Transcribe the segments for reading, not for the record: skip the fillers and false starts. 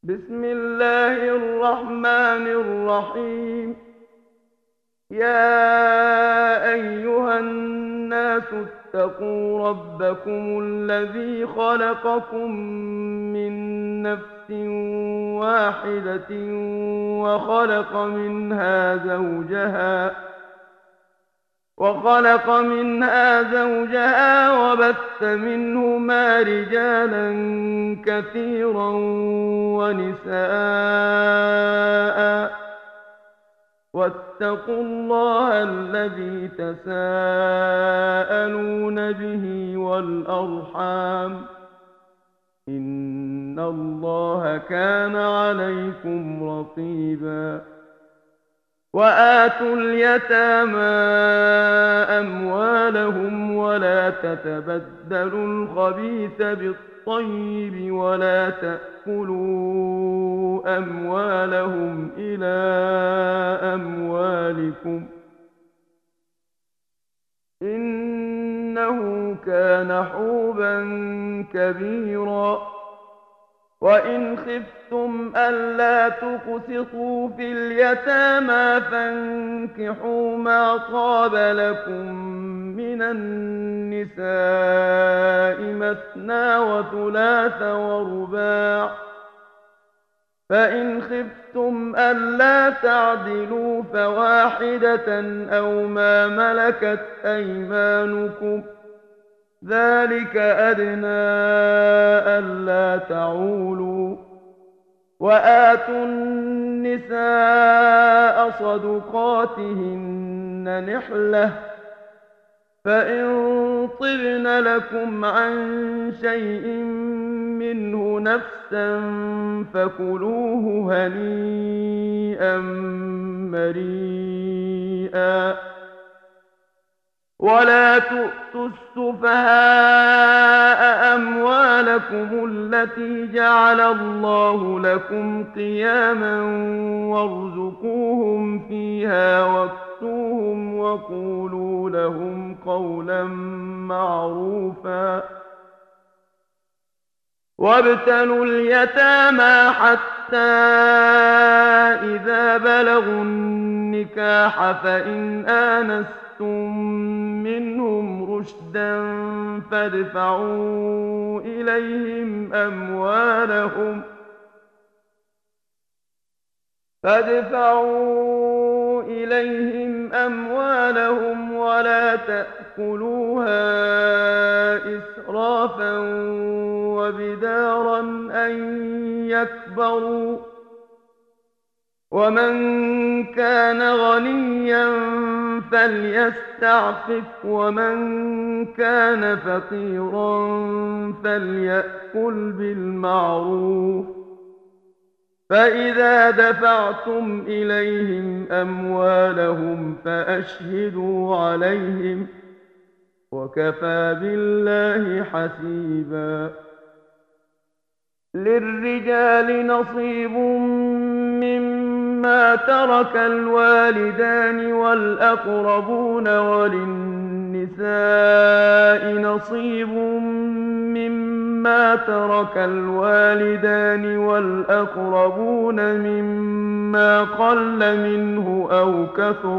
بسم الله الرحمن الرحيم. يا أيها الناس اتقوا ربكم الذي خلقكم من نفس واحدة وخلق منها زوجها وبث منهما رجالا كثيرا ونساء. واتقوا الله الذي تساءلون به والأرحام، إن الله كان عليكم رقيبا. وآتوا اليتامى أموالهم ولا تتبدلوا الخبيث بالطيب ولا تأكلوا أموالهم إلى أموالكم، إنه كان حوبا كبيرا. وإن خفتم ألا تقسطوا في اليتامى فانكحوا ما طاب لكم من النساء مثنى وثلاث ورباع، فإن خفتم ألا تعدلوا فواحدة أو ما ملكت أيمانكم، ذلك أدنى ألا تعولوا. وآتوا النساء صدقاتهن نحلة، فإن طبن لكم عن شيء منه نفسا فكلوه هنيئا مريئا. ولا تؤتوا السفهاء أموالكم التي جعل الله لكم قياما وارزقوهم فيها واكسوهم وقولوا لهم قولا معروفا. وابتلوا اليتامى حتى إذا بلغوا النكاح فإن آنستم منهم رشدا فادفعوا إليهم أموالهم ولا تأكلوها إسرافا وبدارا أن يكبروا. ومن كان غنيا فليستعفف ومن كان فقيرا فليأكل بالمعروف. فإذا دفعتم إليهم أموالهم فأشهدوا عليهم، وكفى بالله حسيبا. للرجال نصيب مما ترك الوالدان والأقربون وللنساء نصيب مما ترك الوالدان والأقربون مما قل منه أو كثر،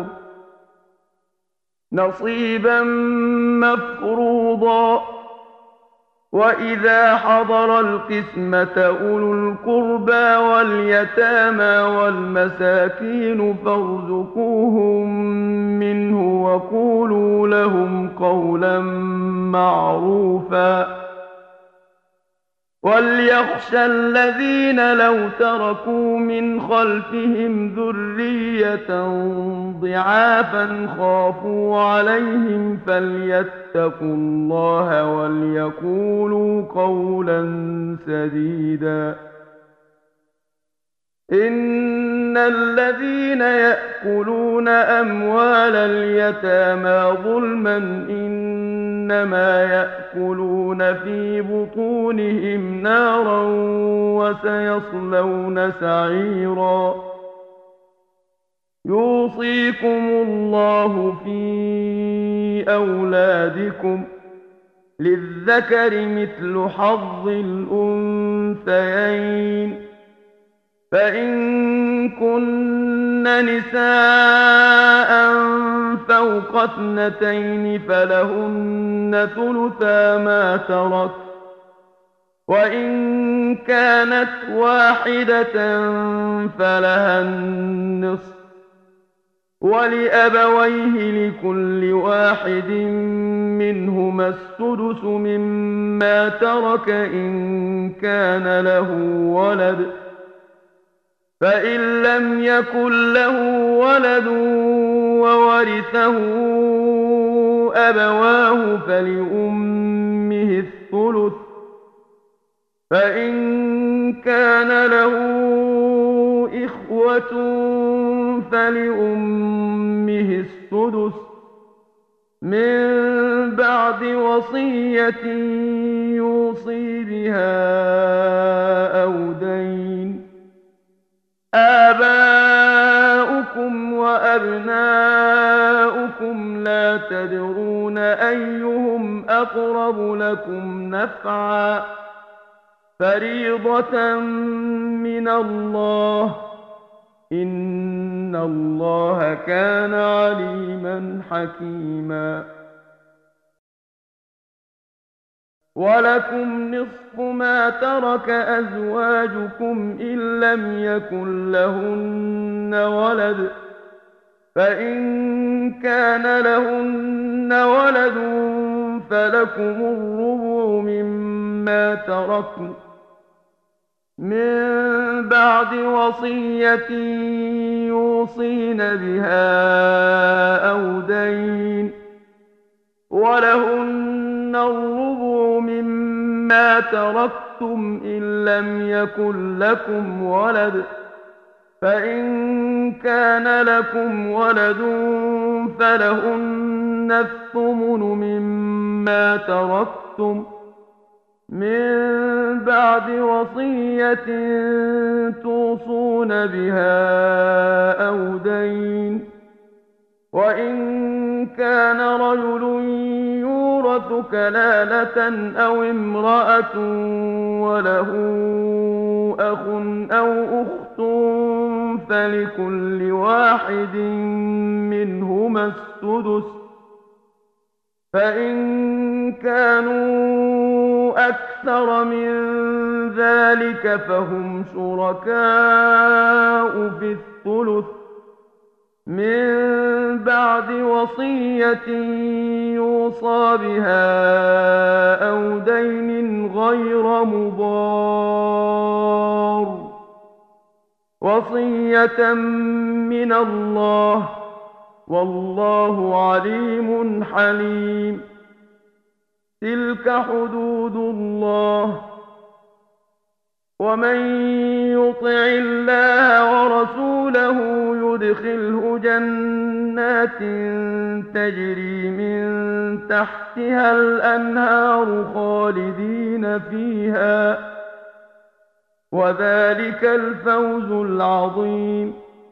نصيبا مفروضا. وإذا حضر القسمة أولو القربى واليتامى والمساكين فارزقوهم منه وقولوا لهم قولا معروفا. وليخشى الذين لو تركوا من خلفهم ذرية ضعافا خافوا عليهم فليتقوا الله وليقولوا قولا سديدا. إن الذين يأكلون أموال اليتامى ظلما إنما يأكلون في بطونهم نارا وسيصلون سعيرا. يوصيكم الله في أولادكم للذكر مثل حظ الأنثيين، فإن كن نساء فوق 2 فلهن ثلثا ما ترك، وإن كانت واحدة فلها النصف، ولأبويه لكل واحد منهما السدس مما ترك إن كان له ولد، فإن لم يكن له ولد وورثه أبواه فلأمه الثلث، فإن كان له إخوة فلأمه السدس من بعد وصية يوصي بها أو دين. آباؤكم وأبناؤكم لا تدرون أيهم أقرب لكم نفعا، فريضة من الله، إن الله كان عليما حكيما. ولكم نصف ما ترك أزواجكم إن لم يكن لهن ولد، فإن كان لهن ولد فلكم الربع مما تركن من بعد وصية يوصين بها أو دين، ولهن الربع مما تركتم إن لم يكن لكم ولد، فإن كان لكم ولد فلهن الثمن مما تركتم من بعد وصية توصون بها أو دين. وإن كان رجل يورث كلالة أو امرأة وله أخ أو أخت فلكل واحد منهما السدس، فإن كانوا أكثر من ذلك فهم شركاء في الثلث من بعد وصية يوصى بها أو دين غير مضار، وصية من الله، والله عليم حليم. تلك حدود الله، ومن يطع الله ورسوله يدخله جنات تجري من تحتها الأنهار خالدين فيها، وذلك الفوز العظيم.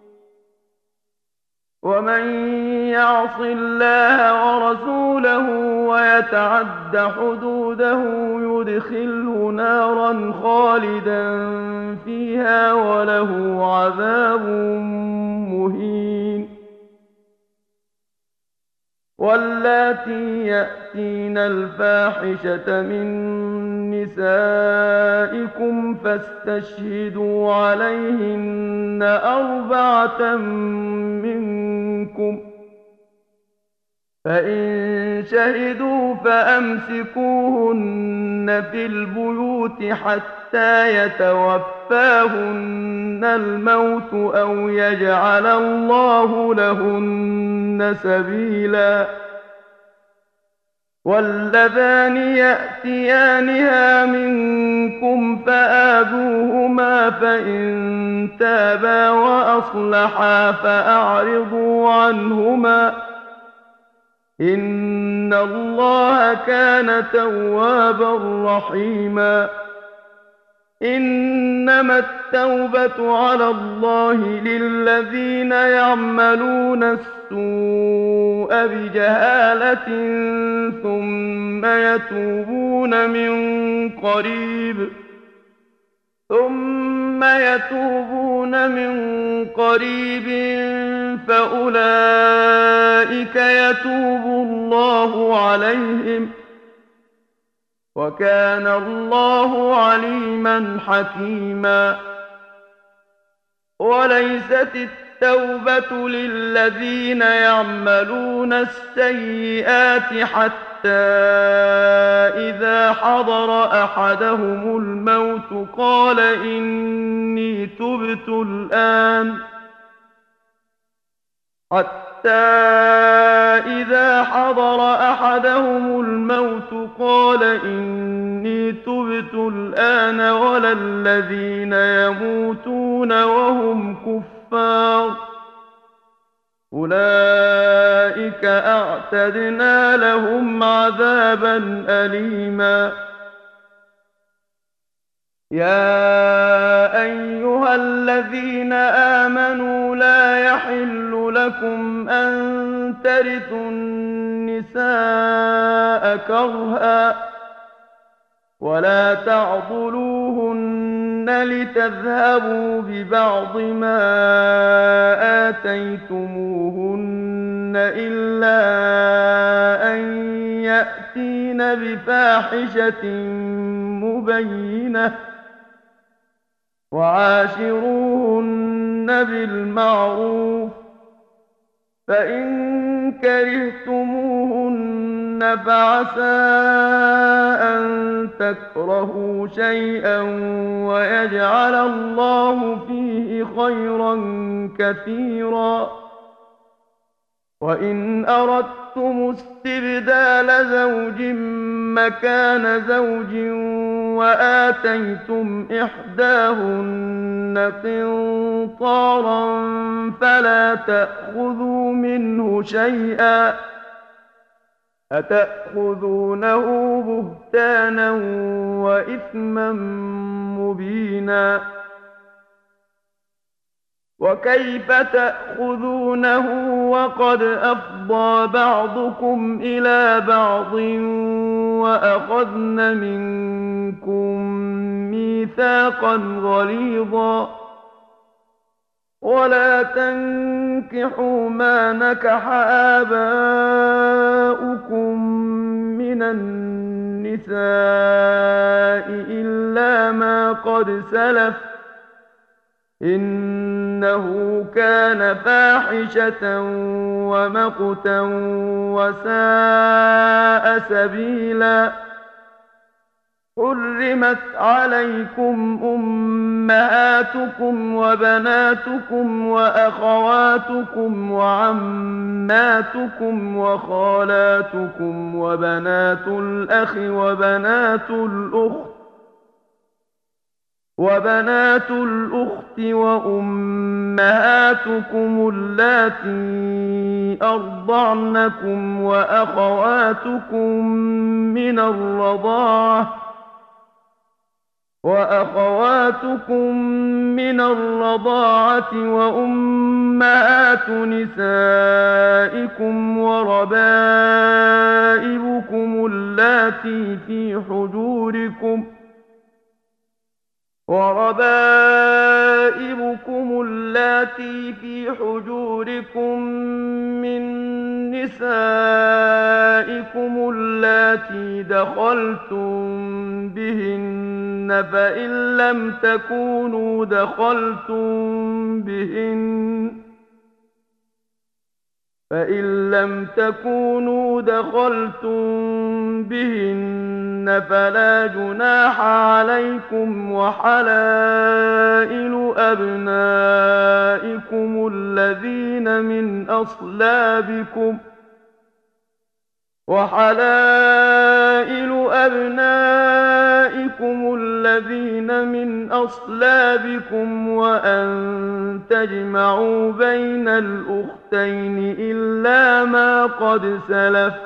ومن يعص الله ورسوله ويتعد حدوده يدخله نارا خالدا فيها وله عذاب مهين. واللاتي يأتين الفاحشة من نسائكم فاستشهدوا عليهن 4 منكم، فإن شهدوا فأمسكوهن في البيوت حتى يتوفاهن الموت أو يجعل الله لهن سبيلا. واللذان يأتيانها منكم فآذوهما، فإن تابا وأصلحا فأعرضوا عنهما، إن الله كان توابا رحيما. إنما التوبة على الله للذين يعملون السوء بجهالة ثم يتوبون من قريب فأولئك يتوب الله عليهم، وكان الله عليما حكيما. وليست التوبة للذين يعملون السيئات حتى إذا حضر أحدهم الموت قال إني تبت الآن، ولا الذين يموتون وهم كفار أولئك أعتدنا لهم عذابا أليما. يا أيها الذين آمنوا لا يحل لكم أن ترثوا النساء كرها ولا تعضلوهن لتذهبوا ببعض ما آتيتموهن إلا أن يأتين بفاحشة مبينة وعاشروهن بالمعروف، فإن كرهتموهن فعسى أن تكرهوا شيئا ويجعل الله فيه خيرا كثيرا. وإن أردتم استبدال زوج مكان زوج وآتيتم إحداهن قنطارا فلا تأخذوا منه شيئا أتأخذونه بهتانا وإثما مبينا. وكيف تأخذونه وقد أفضى بعضكم إلى بعض وأخذن منكم ميثاقا غليظا. ولا تنكحوا ما نكح آباؤكم من النساء إلا ما قد سلف إنه كان فاحشة ومقتا وساء سبيلا. حرمت عليكم أمهاتكم وبناتكم وأخواتكم وعماتكم وخالاتكم وبنات الأخ وبنات الأخت وأمهاتكم اللاتي أرضعنكم وأخواتكم من الرضاعة وأمهات نسائكم وربائبكم اللاتي في حجوركم من نسائكم اللاتي دخلتم بهن فإن لم تكونوا دخلتم بهن فلا جناح عليكم وحلائل أبنائكم الذين من أصلابكم وأن تجمعوا بين الأختين إلا ما قد سلف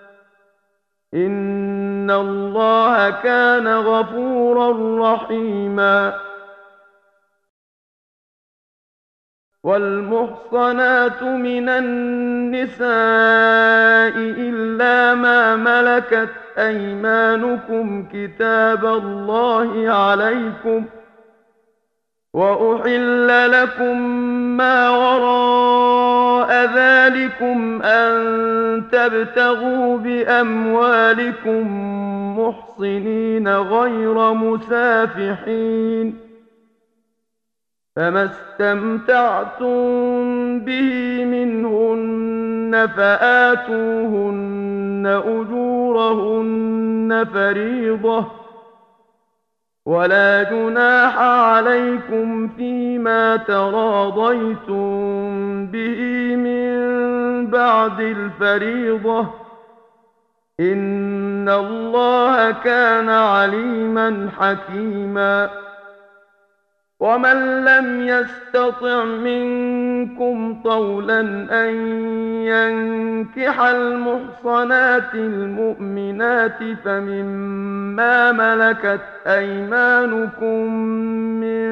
إن الله كان غفورا رحيما. والمحصنات من النساء إلا ما ملكت أيمانكم كتاب الله عليكم وأحل لكم ما وراء ذلكم أن تبتغوا بأموالكم محصنين غير مسافحين، فما استمتعتم به منهن فآتوهن أجورهن فريضة، ولا جناح عليكم فيما تراضيتم به من بعد الفريضة، إن الله كان عليما حكيما. ومن لم يستطع منكم طولا أن ينكح المحصنات المؤمنات فمما ملكت أيمانكم من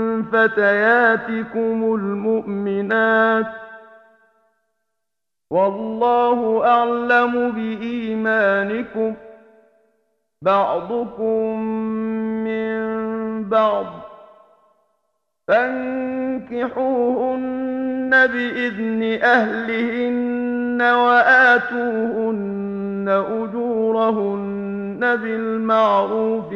فتياتكم المؤمنات، والله أعلم بإيمانكم، بعضكم من بعض، فانكحوهن بإذن أهلهن وآتوهن أجورهن بالمعروف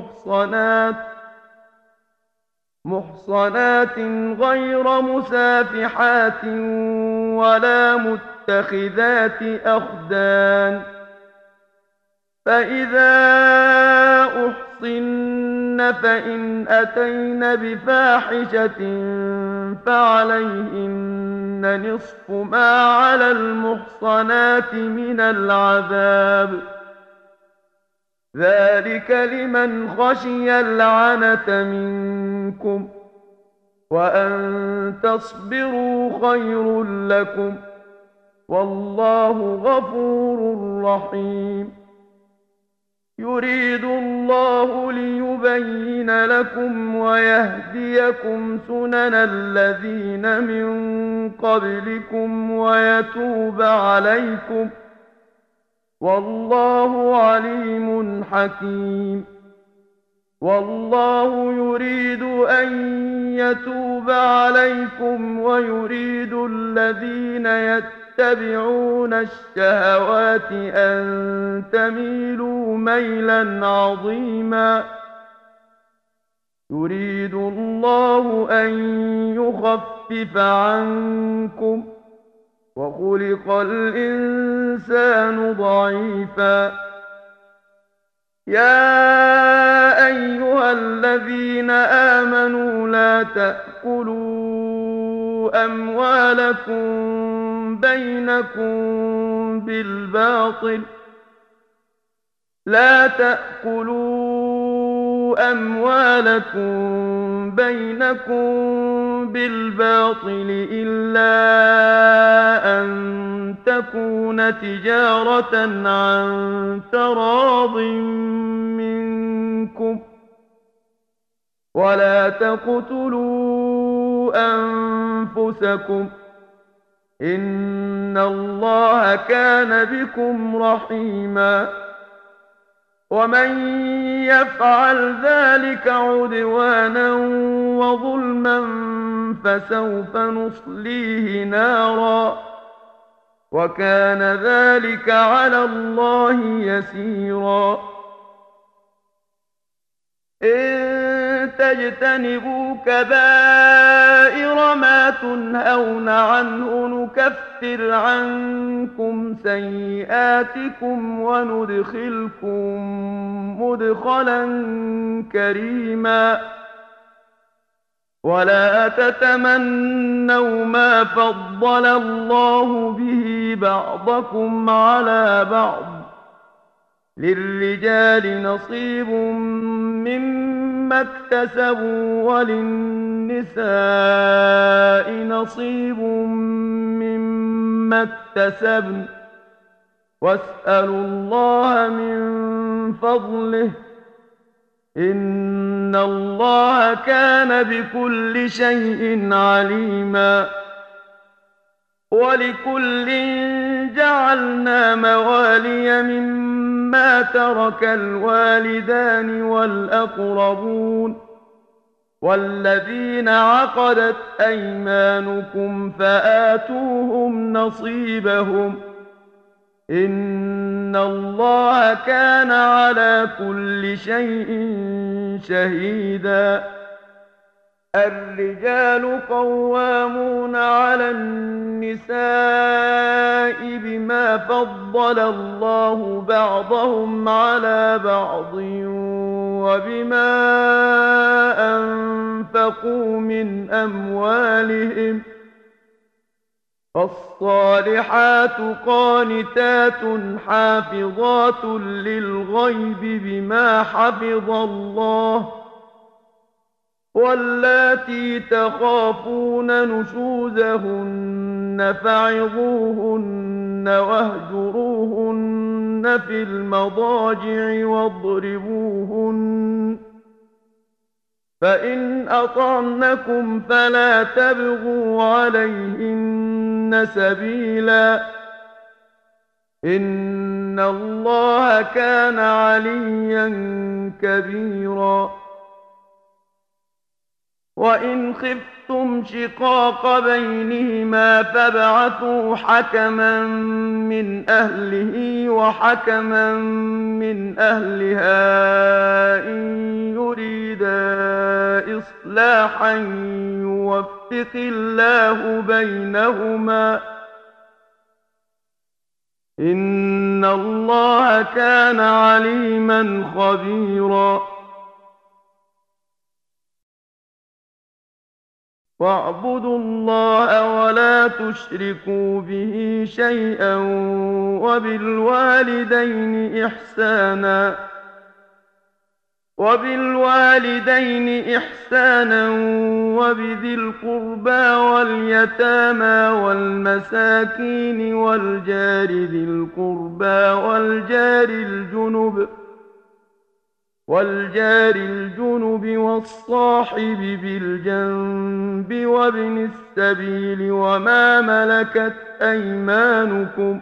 محصنات غير مسافحات ولا متخذات أخدان، فإذا أحصن فإن أتين بفاحشة فعليهن نصف ما على المحصنات من العذاب، ذلك لمن خشي العنة منكم، وأن تصبروا خير لكم، والله غفور رحيم. يريد الله ليبين لكم ويهديكم سنن الذين من قبلكم ويتوب عليكم، والله عليم حكيم. والله يريد أن يتوب عليكم ويريد الذين يتبعون الشهوات أن تميلوا ميلا عظيما. يريد الله أن يخفف عنكم، وخلق الإنسان ضعيفا. يا أيها الذين آمنوا لا تأكلوا أموالكم بينكم بالباطل إلا أن تكون تجارة عن تراض منكم، ولا تقتلوا أنفسكم، إن الله كان بكم رحيما. ومن يفعل ذلك عدوانا وظلما فسوف نصليه نارا، وكان ذلك على الله يسيرا. إن تجتنبوا كبائر ما تنهون عنه نكفر عنكم سيئاتكم وندخلكم مدخلا كريما. ولا تتمنوا ما فضل الله به بعضكم على بعض، للرجال نصيب مما اكتسبوا وللنساء نصيب مما اكتسبن، واسألوا الله من فضله، إن الله كان بكل شيء عليما. ولكل جعلنا موالي مما ترك الوالدان والأقربون، والذين عقدت أيمانكم فآتوهم نصيبهم إن الله كان على كل شيء شهيدا. الرجال قوامون على النساء بما فضل الله بعضهم على بعض وبما أنفقوا من أموالهم فالصالحات قانتات حافظات للغيب بما حفظ الله واللاتي تخافون نشوزهن فعظوهن واهجروهن في المضاجع واضربوهن فإن أطعنكم فلا تبغوا عليهن سبيلا إن الله كان عليا كبيرا. وإن خفتم شقاق بينهما فابعثوا حكما من أهله وحكما من أهلها إن يريدا إصلاحا يوفق الله بينهما إن الله كان عليما خبيرا. واعبدوا الله ولا تشركوا به شيئا وبالوالدين إحسانا وبذي القربى واليتامى والمساكين والجار ذي القربى والجار الجنب والصاحب بالجنب وابن السبيل وما ملكت أيمانكم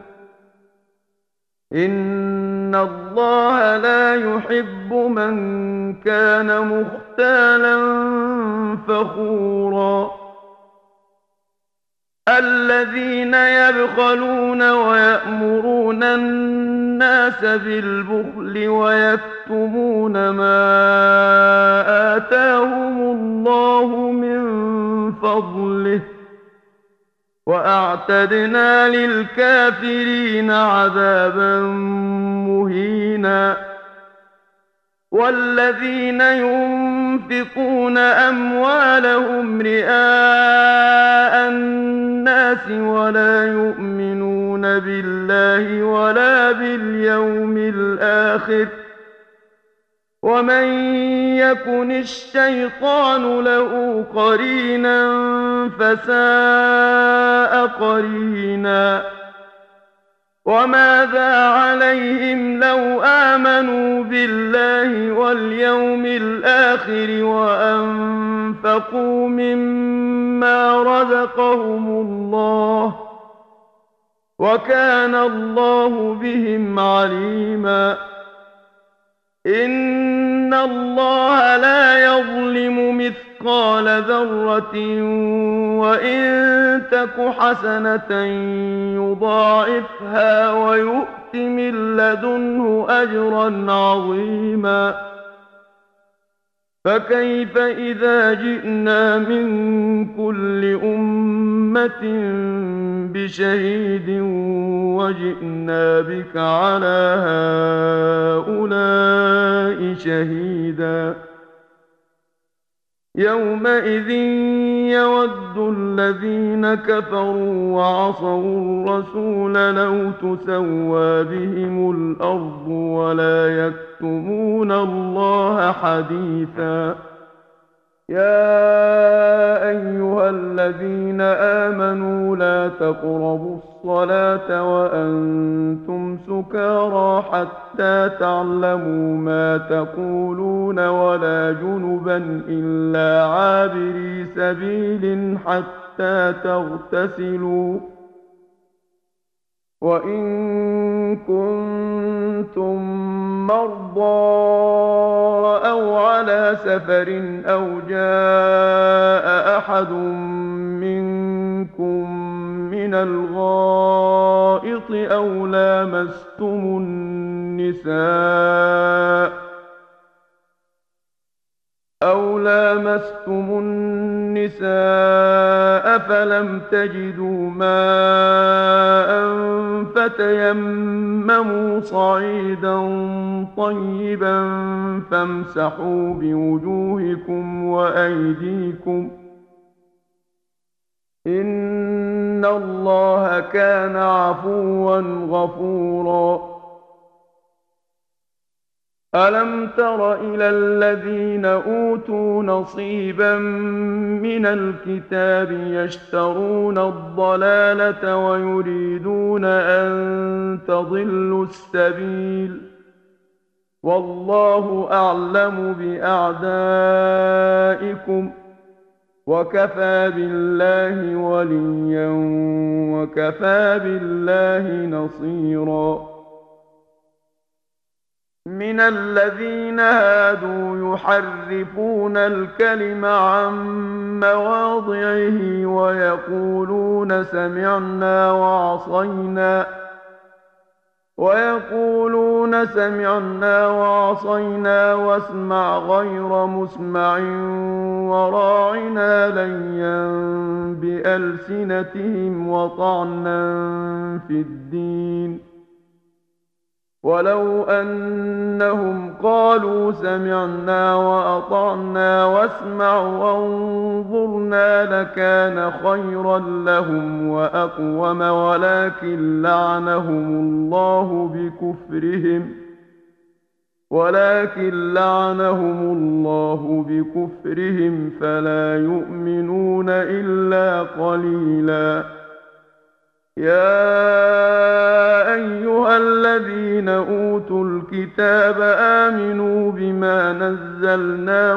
إن الله لا يحب من كان مختالا فخورا. الذين يبخلون ويأمرون الناس بالبخل ويكتمون ما آتاهم الله من فضله وأعتدنا للكافرين عذابا مهينا. والذين ينفقون أموالهم رئاء الناس ولا يؤمنون بالله ولا باليوم الآخر ومن يكن الشيطان له قرينا فساء قرينا. وماذا عليهم لو آمنوا بالله واليوم الآخر وأنفقوا مما رزقهم الله وكان الله بهم عليما. إن الله لا يظلم مثقال ذرة وإن تك حسنة يضاعفها ويؤت من لدنه أجرا عظيما. فكيف إذا جئنا من كل أمة بشهيد وجئنا بك على هؤلاء شهيدا. يومئذ يود الذين كفروا وعصوا الرسول لو تسوى بهم الأرض ولا يكتمون الله حديثا. يا أيها الذين آمنوا لا تقربوا الصلاة وأنتم سكارى حتى تعلموا ما تقولون ولا جنبا إلا عابري سبيل حتى تغتسلوا وإن كنتم مرضى أو على سفر أو جاء أحد منكم من الغائط أو لامستم النساء فلم تجدوا ماء فتيمموا صعيدا طيبا فامسحوا بوجوهكم وأيديكم إن الله كان عفوا غفورا. ألم تر إلى الذين أوتوا نصيبا من الكتاب يشترون الضلالة ويريدون أن تضلوا السبيل والله أعلم بأعدائكم وكفى بالله وليا وكفى بالله نصيرا. من الذين هادوا يحرفون الكلم عن مواضعه ويقولون سمعنا وعصينا واسمع غير مسمع وراعنا ليا بألسنتهم وطعنا في الدين ولو أنهم قالوا سمعنا وأطعنا واسمع وانظرنا لكان خيرا لهم وأقوم ولكن لعنهم الله بكفرهم فلا يؤمنون إلا قليلا. يا أيها الذين أوتوا الكتاب آمنوا بما نزلنا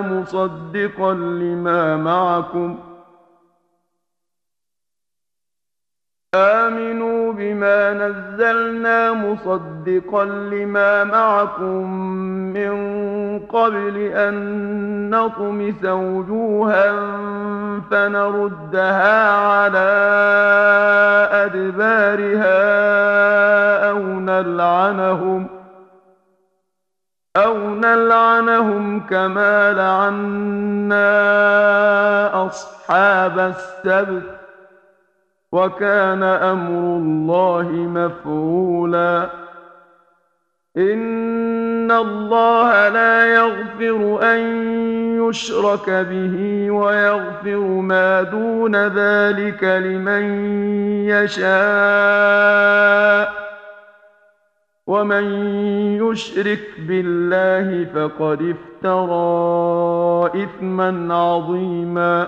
مصدقا لما معكم من قبل أن نطمس وجوها فنردها على أدبارها أو نلعنهم كما لعنا أصحاب السبت وكان أمر الله مفعولا. إن الله لا يغفر أن يشرك به ويغفر ما دون ذلك لمن يشاء ومن يشرك بالله فقد افترى إثما عظيما.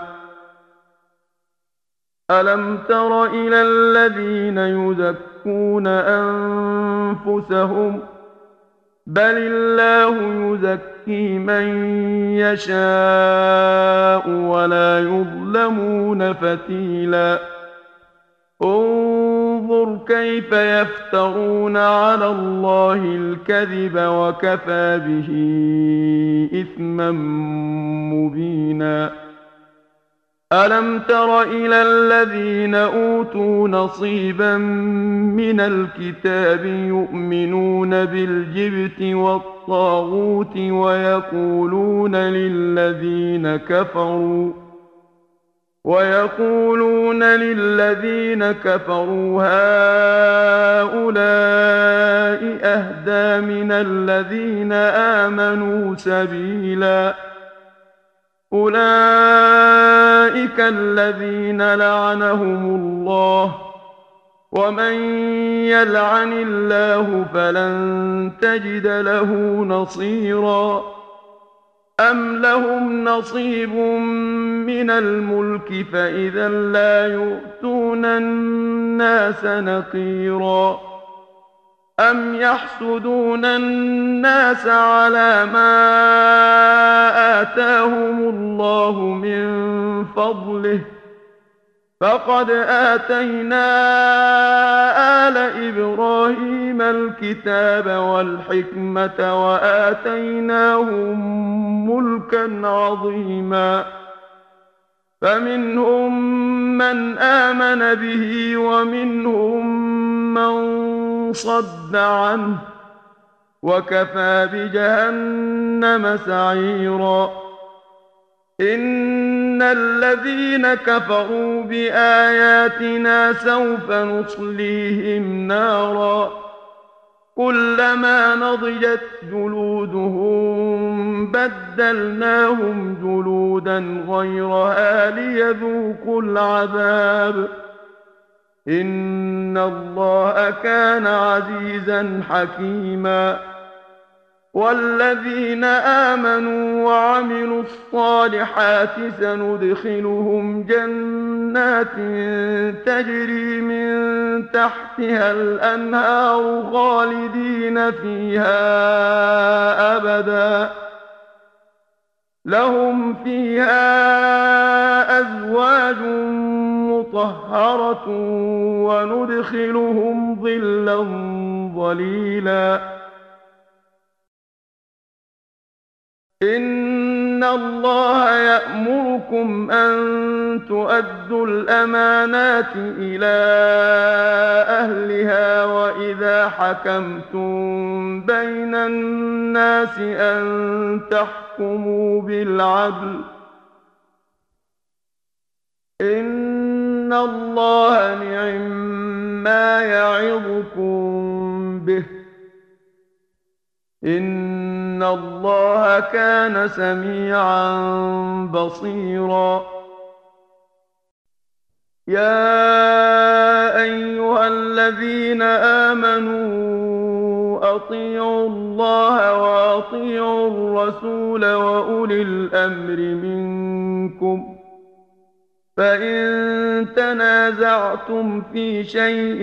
ألم تر إلى الذين يزكون أنفسهم بل الله يزكي من يشاء ولا يظلمون فتيلا. انظر كيف يفترون على الله الكذب وكفى به إثما مبينا. ألم تر إلى الذين أوتوا نصيبا من الكتاب يؤمنون بالجبت والطاغوت ويقولون للذين كفروا هؤلاء أهدى من الذين آمنوا سبيلا. أولئك الذين لعنهم الله ومن يلعن الله فلن تجد له نصيرا. أم لهم نصيب من الملك فإذا لا يؤتون الناس نقيرا. أم يحسدون الناس على ما آتاهم الله من فضله فقد آتينا آل إبراهيم الكتاب والحكمة وآتيناهم ملكا عظيما فمنهم من آمن به ومنهم من صد عنه وكفى بجهنم سعيرا إن الذين كفروا بآياتنا سوف نصليهم نارا كلما نضجت جلودهم بدلناهم جلودا غيرها ليذوقوا العذاب إن الله كان عزيزا حكيما والذين آمنوا وعملوا الصالحات سندخلهم جنات تجري من تحتها الأنهار خالدين فيها أبدا لهم فيها أزواج مطهرة وندخلهم ظلا ظليلا إن الله يأمركم أن تؤدوا الأمانات إلى أهلها وإذا حكمتم بين الناس أن تحكموا بالعدل إن الله نعم يعظكم به إن الله كان سميعا بصيرا يا أيها الذين آمنوا أطيعوا الله وأطيعوا الرسول وأولي الأمر منكم فإن تنازعتم في شيء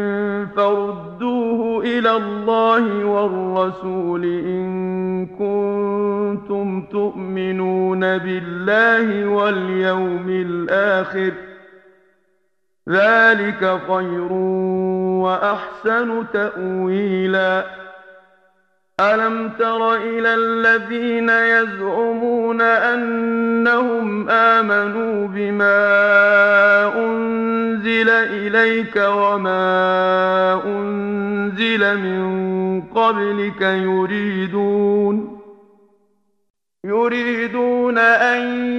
فردوه إلى الله والرسول إن كنتم تؤمنون بالله واليوم الآخر ذلك خير وأحسن تأويلا ألم تر إلى الذين يزعمون أنهم آمنوا بما أنزل إليك وما أنزل من قبلك يريدون أن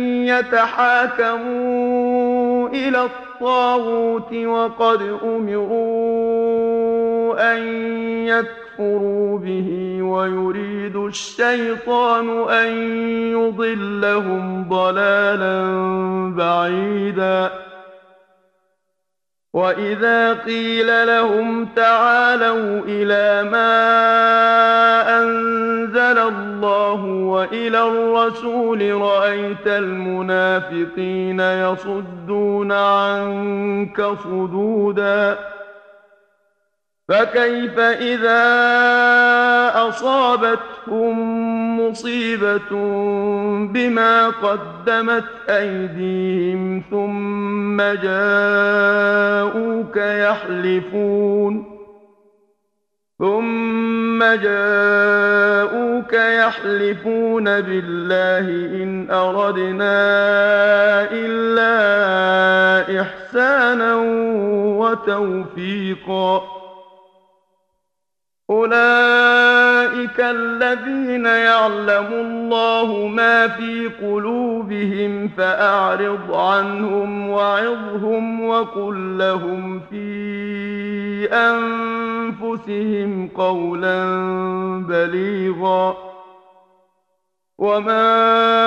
يتحاكموا إلى الطاغوت وقد أمروا أن يكفروا به ويريد الشيطان أن يضلهم ضلالا بعيدا وإذا قيل لهم تعالوا إلى ما أنزل الله وإلى الرسول رأيت المنافقين يصدون عنك صدودا فكيف إذا أصابتهم مصيبة بما قدمت أيديهم ثم جاءوك يحلفون بالله إن أردنا إلا إحسانا وتوفيقا أولئك الذين يعلم الله ما في قلوبهم فأعرض عنهم وعظهم وقل لهم في أنفسهم قولا بليغا وما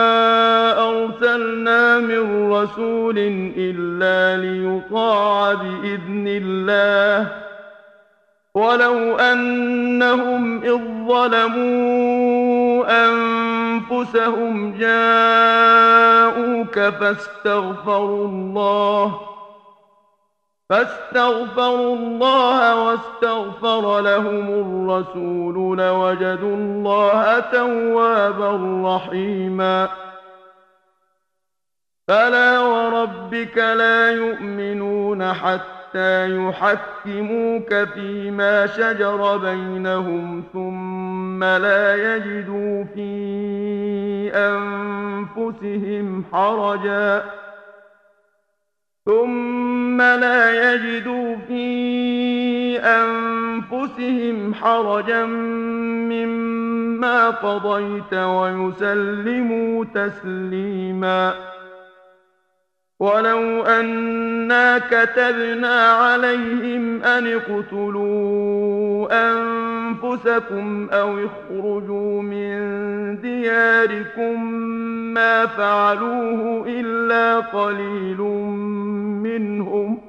أرسلنا من رسول إلا ليطاع بإذن الله ولو أنهم إذ ظلموا أنفسهم جاءوك فاستغفروا الله واستغفر لهم الرسول لوجدوا الله توابا رحيما فلا وربك لا يؤمنون حتى يحكموك فيما شجر بينهم ثم لا يجدوا في أنفسهم حرجا مما قضيت ويسلموا تسليما. ولو أنا كتبنا عليهم أن اقتلوا أنفسكم أو اخرجوا من دياركم ما فعلوه إلا قليل منهم،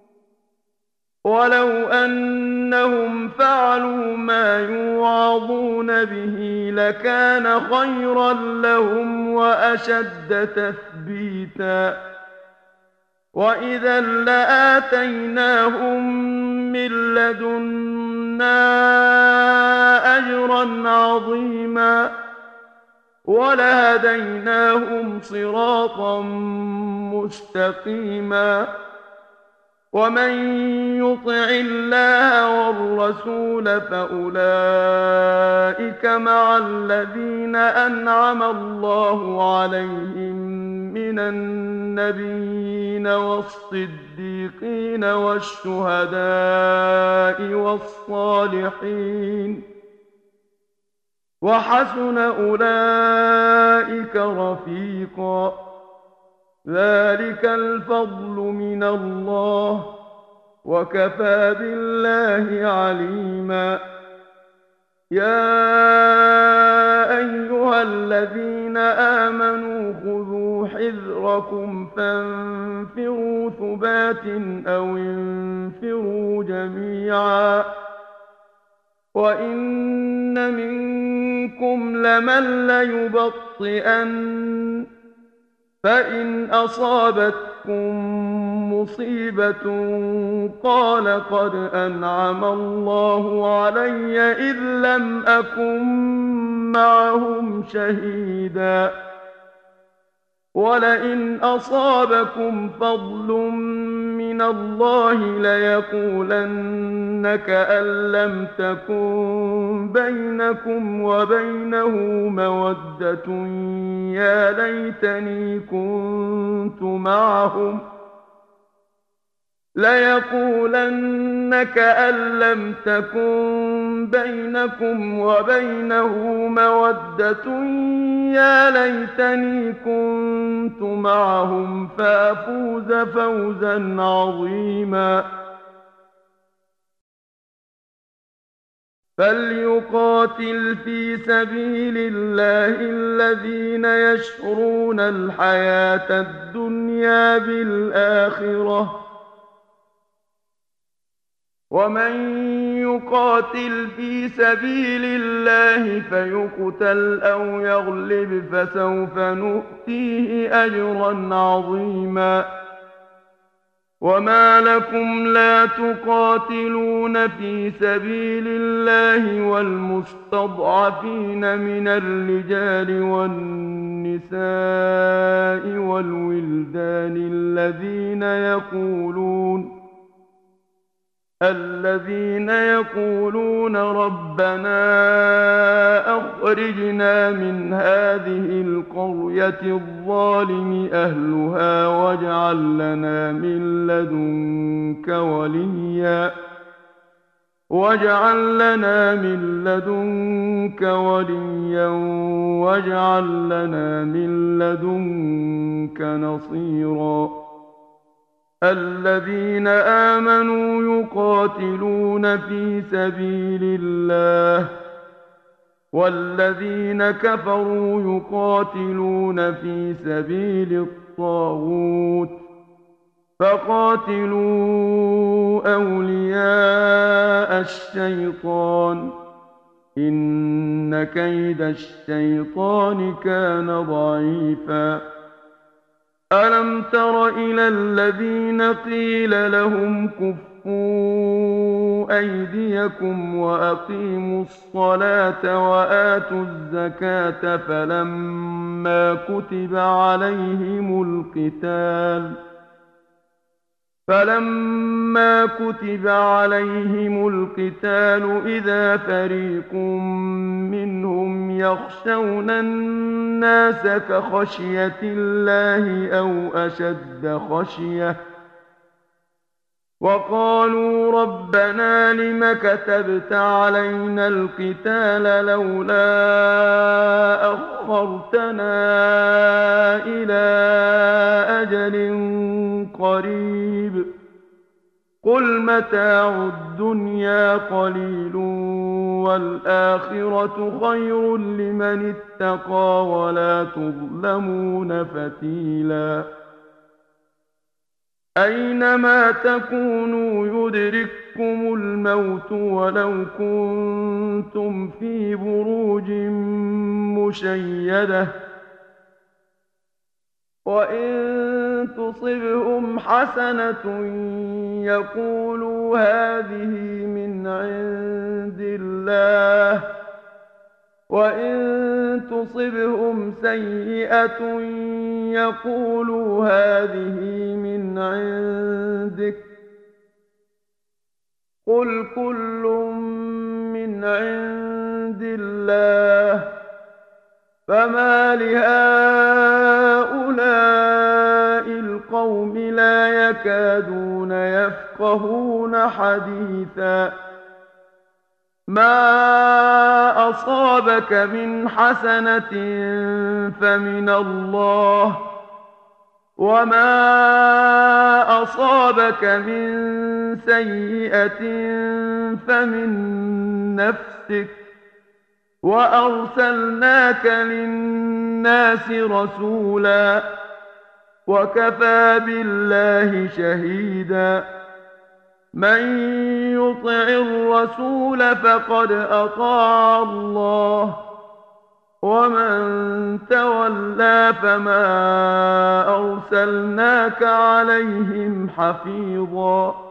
ولو أنهم فعلوا ما يوعظون به لكان خيرا لهم وأشد تثبيتا. وإذا لآتيناهم من لدنا أجرا عظيما ولهديناهم صراطا مستقيما. ومن يطع الله والرسول فأولئك مع الذين أنعم الله عليهم من النبيين والصديقين والشهداء والصالحين وحسن أولئك رفيقا. ذلك الفضل من الله وكفى بالله عليما. يا أيها الذين آمنوا خذوا حذركم فانفروا ثبات أو انفروا جميعا وإن منكم لمن ليبطئن فإن أصابتكم مصيبة قال قد أنعم الله علي إذ لم أكن معهم شهيدا. ولئن أصابكم فضل من الله ليقولن كأن لم تكن بينكم وبينه مودة يا ليتني كنت معهم ليقولن كأن لم تكن بينكم وبينه مودة يا ليتني كنت معهم فأفوز فوزا عظيما. فليقاتل في سبيل الله الذين يشرون الحياة الدنيا بالآخرة ومن يقاتل في سبيل الله فيقتل أو يغلب فسوف نؤتيه أجرا عظيما. وما لكم لا تقاتلون في سبيل الله والمستضعفين من الرجال والنساء والولدان الذين يقولون ربنا أخرجنا من هذه القرية الظالم أهلها واجعل لنا من لدنك وليا واجعل لنا من لدنك نصيرا. الذين آمنوا يقاتلون في سبيل الله والذين كفروا يقاتلون في سبيل الطاغوت فقاتلوا أولياء الشيطان إن كيد الشيطان كان ضعيفا. ألم تر إلى الذين قيل لهم كفوا أيديكم وأقيموا الصلاة وآتوا الزكاة فلما كتب عليهم القتال إذا فريق منهم يخشون الناس كخشية الله أو أشد خشية وقالوا ربنا لم كتبت علينا القتال لولا أخرتنا إلى أجل قريب قل متاع الدنيا قليل والآخرة خير لمن اتقى ولا تظلمون فتيلا أينما تكونوا يدرككم الموت ولو كنتم في بروج مشيدة وإن تصبهم حسنة يقولوا هذه من عند الله وإن تصبهم سيئة يقولوا هذه من عندك قل كل من عند الله فما لهؤلاء القوم لا يكادون يفقهون حديثا ما أصابك من حسنة فمن الله وما أصابك من سيئة فمن نفسك وأرسلناك للناس رسولا وكفى بالله شهيدا من يطع الرسول فقد أطاع الله ومن تولى فما أرسلناك عليهم حفيظا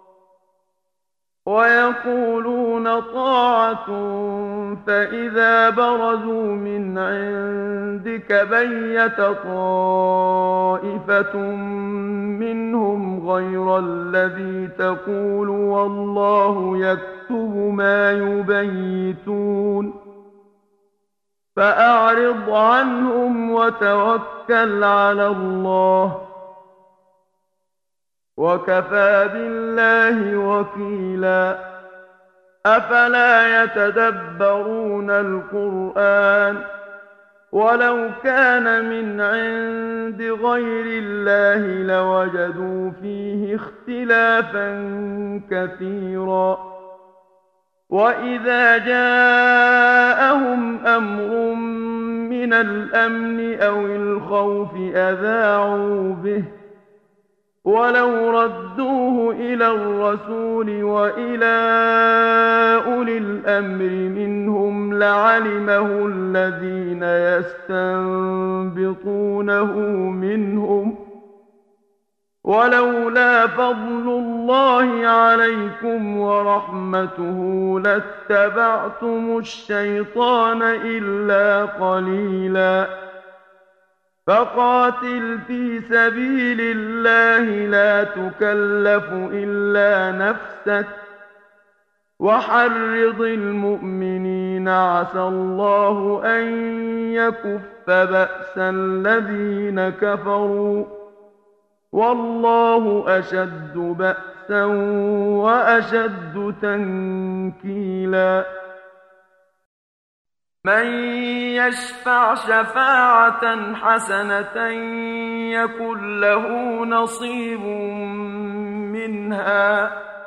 ويقولون طاعة فإذا برزوا من عندك بيت طائفة منهم غير الذي تقول والله يكتب ما يبيتون فأعرض عنهم وتوكل على الله وكفى بالله وكيلا أفلا يتدبرون القرآن ولو كان من عند غير الله لوجدوا فيه اختلافا كثيرا وإذا جاءهم أمر من الأمن أو الخوف أذاعوا به ولو ردوه إلى الرسول وإلى أولي الأمر منهم لعلمه الذين يستنبطونه منهم ولولا فضل الله عليكم ورحمته لاتبعتم الشيطان إلا قليلا فقاتل في سبيل الله لا تكلف إلا نفسك وحرض المؤمنين عسى الله أن يكف بأس الذين كفروا والله أشد بأسا وأشد تنكيلا من يشفع شفاعة حسنة يكن له نصيب منها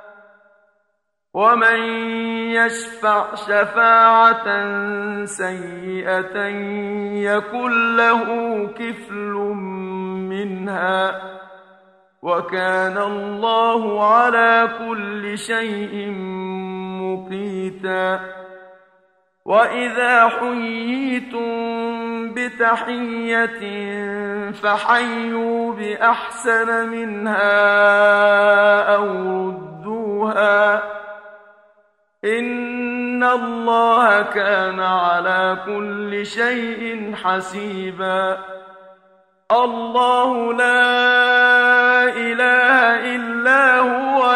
ومن يشفع شفاعة سيئة يكن له كفل منها وكان الله على كل شيء مقيتا وإذا حييتم بتحية فحيوا بأحسن منها أو ردوها إن الله كان على كل شيء حسيبا. الله لا إله إلا هو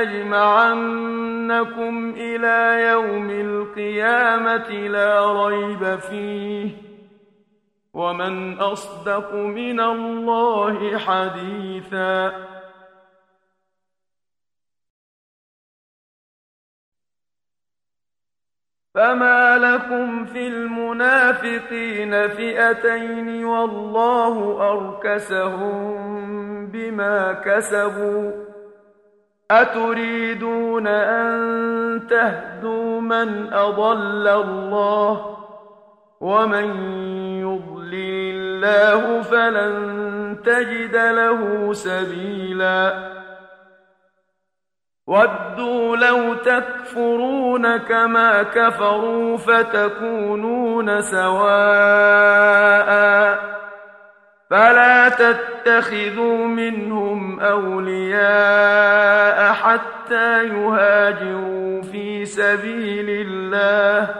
ليجمعنكم إلى يوم القيامة لا ريب فيه ومن أصدق من الله حديثا. فما لكم في المنافقين فئتين والله أركسهم بما كسبوا أتريدون أن تهدوا من أضل الله ومن يضلل الله فلن تجد له سبيلا. ودوا لو تكفرون كما كفروا فتكونون سواء فلا تتخذوا منهم أولياء حتى يهاجروا في سبيل الله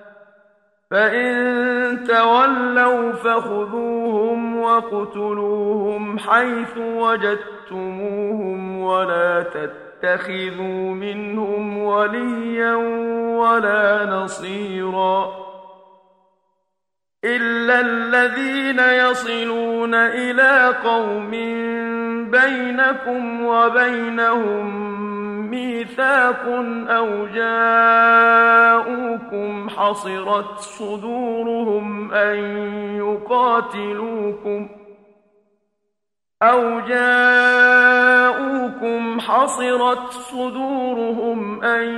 فإن تولوا فخذوهم وقتلوهم حيث وجدتموهم ولا تتخذوا منهم وليا ولا نصيرا إلا الذين يصلون إلى قوم بينكم وبينهم ميثاق أو جاءوكم حصرت صدورهم أن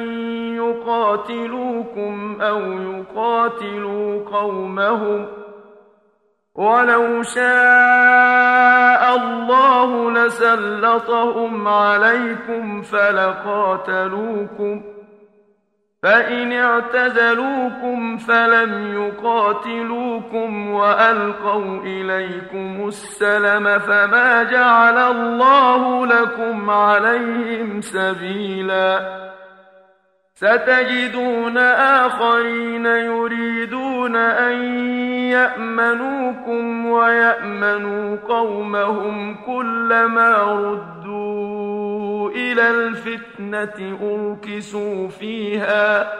يقاتلوكم أو يقاتلوا قومهم ولو شاء الله لسلطهم عليكم فلقاتلوكم فإن اعتزلوكم فلم يقاتلوكم وألقوا إليكم السلم فما جعل الله لكم عليهم سبيلا. ستجدون آخرين يريدون أن يأمنوكم ويأمنوا قومهم كلما ردوا إلى الفتنة أركسوا فيها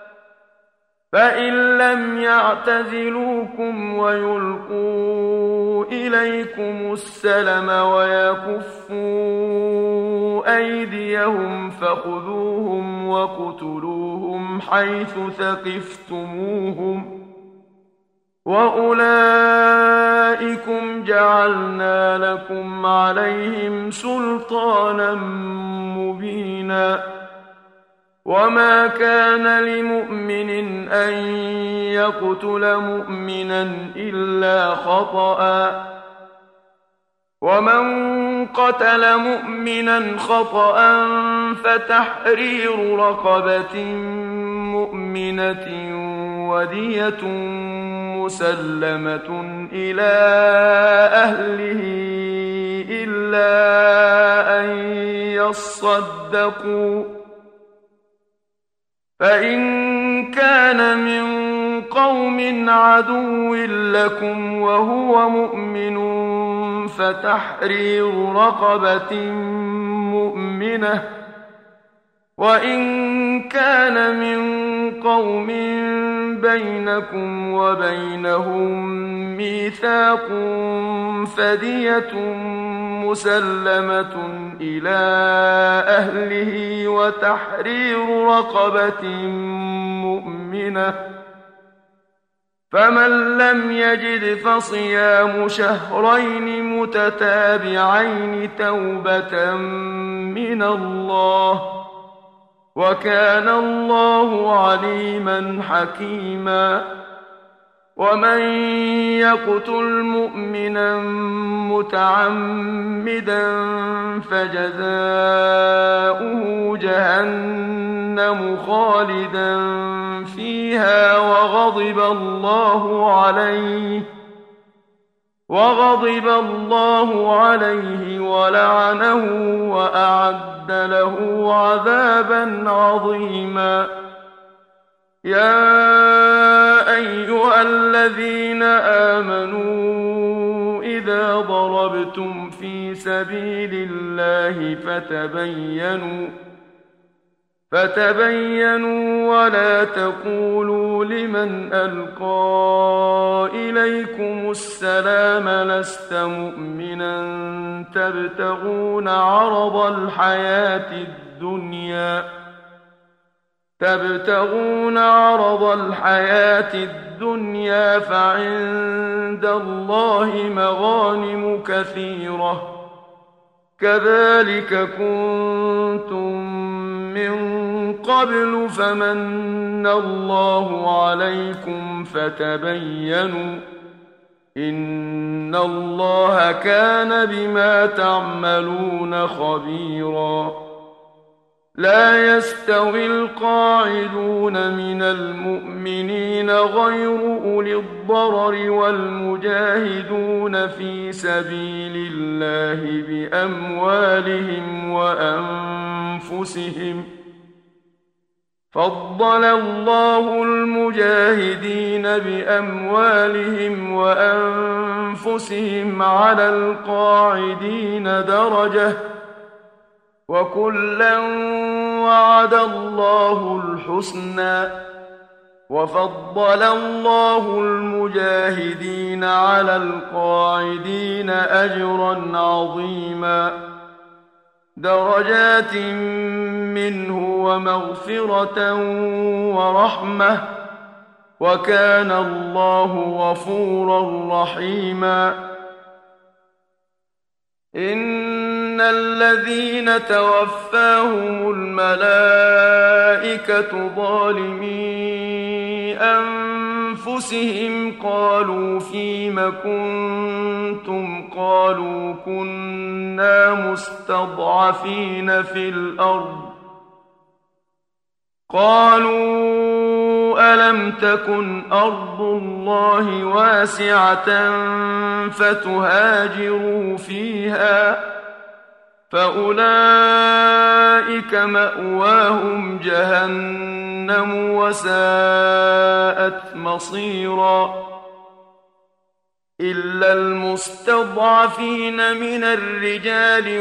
فإن لم يعتزلوكم ويلقوا إليكم السلم ويكفوا أيديهم فخذوهم وقتلوهم حيث ثقفتموهم وأولئكم جعلنا لكم عليهم سلطانا مبينا. وما كان لمؤمن أن يقتل مؤمنا إلا خطأ ومن قتل مؤمنا خطأ فتحرير رقبة مؤمنة ودية مسلمة إلى أهله إلا أن يصدقوا فإن كان من قوم عدو لكم وهو مؤمن فتحرير رقبة مؤمنة وإن كان من قوم بينكم وبينهم ميثاق فدية مسلمة إلى أهله وتحرير رقبة مؤمنة فمن لم يجد فصيام شهرين متتابعين توبة من الله وكان الله عليما حكيما. ومن يقتل مؤمنا متعمدا فجزاؤه جهنم خالدا فيها وغضب الله عليه وغضب الله عليه ولعنه وأعد له عذابا عظيما. يا أيها الذين آمنوا إذا ضربتم في سبيل الله فتبينوا ولا تقولوا لمن ألقى إليكم السلام لست مؤمنا تبتغون عرض الحياة الدنيا فعند الله مغانم كثيرة كذلك كنتم من قبل فمن الله عليكم فتبينوا إن الله كان بما تعملون خبيرا. لا يستوي القاعدون من المؤمنين غير أولي الضرر والمجاهدون في سبيل الله بأموالهم وأنفسهم. فضل الله المجاهدين بأموالهم وأنفسهم على القاعدين درجة وكلا وعد الله الحسنى وفضل الله المجاهدين على القاعدين أجرا عظيما درجات منه ومغفرة ورحمة وكان الله غفورا رحيما. إن الذين توفاهم الملائكة ظالمي أنفسهم قالوا فيم كنتم قالوا كنا مستضعفين في الأرض قالوا ألم تكن أرض الله واسعة فتهاجروا فيها فأولئك مأواهم جهنم وساءت مصيرا. إلا المستضعفين من الرجال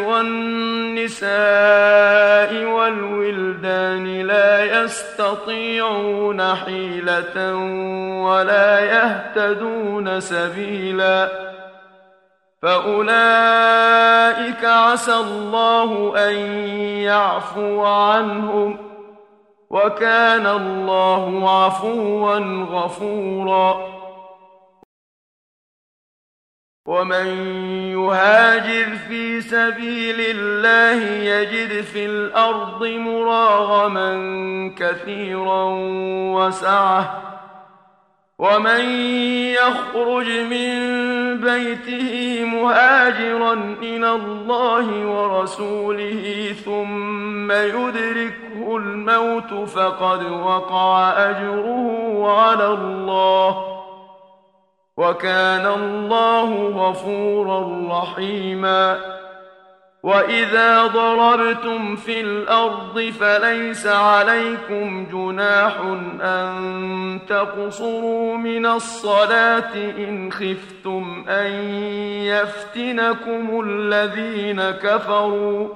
والنساء والولدان لا يستطيعون حيلة ولا يهتدون سبيلا فأولئك عسى الله أن يعفو عنهم وكان الله عفوا غفورا. ومن يهاجر في سبيل الله يجد في الأرض مراغما كثيرا وسعة ومن يخرج من بيته مهاجرا إلى الله ورسوله ثم يدركه الموت فقد وقع أجره على الله وكان الله غفورا رحيما. وإذا ضربتم في الأرض فليس عليكم جناح أن تقصروا من الصلاة إن خفتم أن يفتنكم الذين كفروا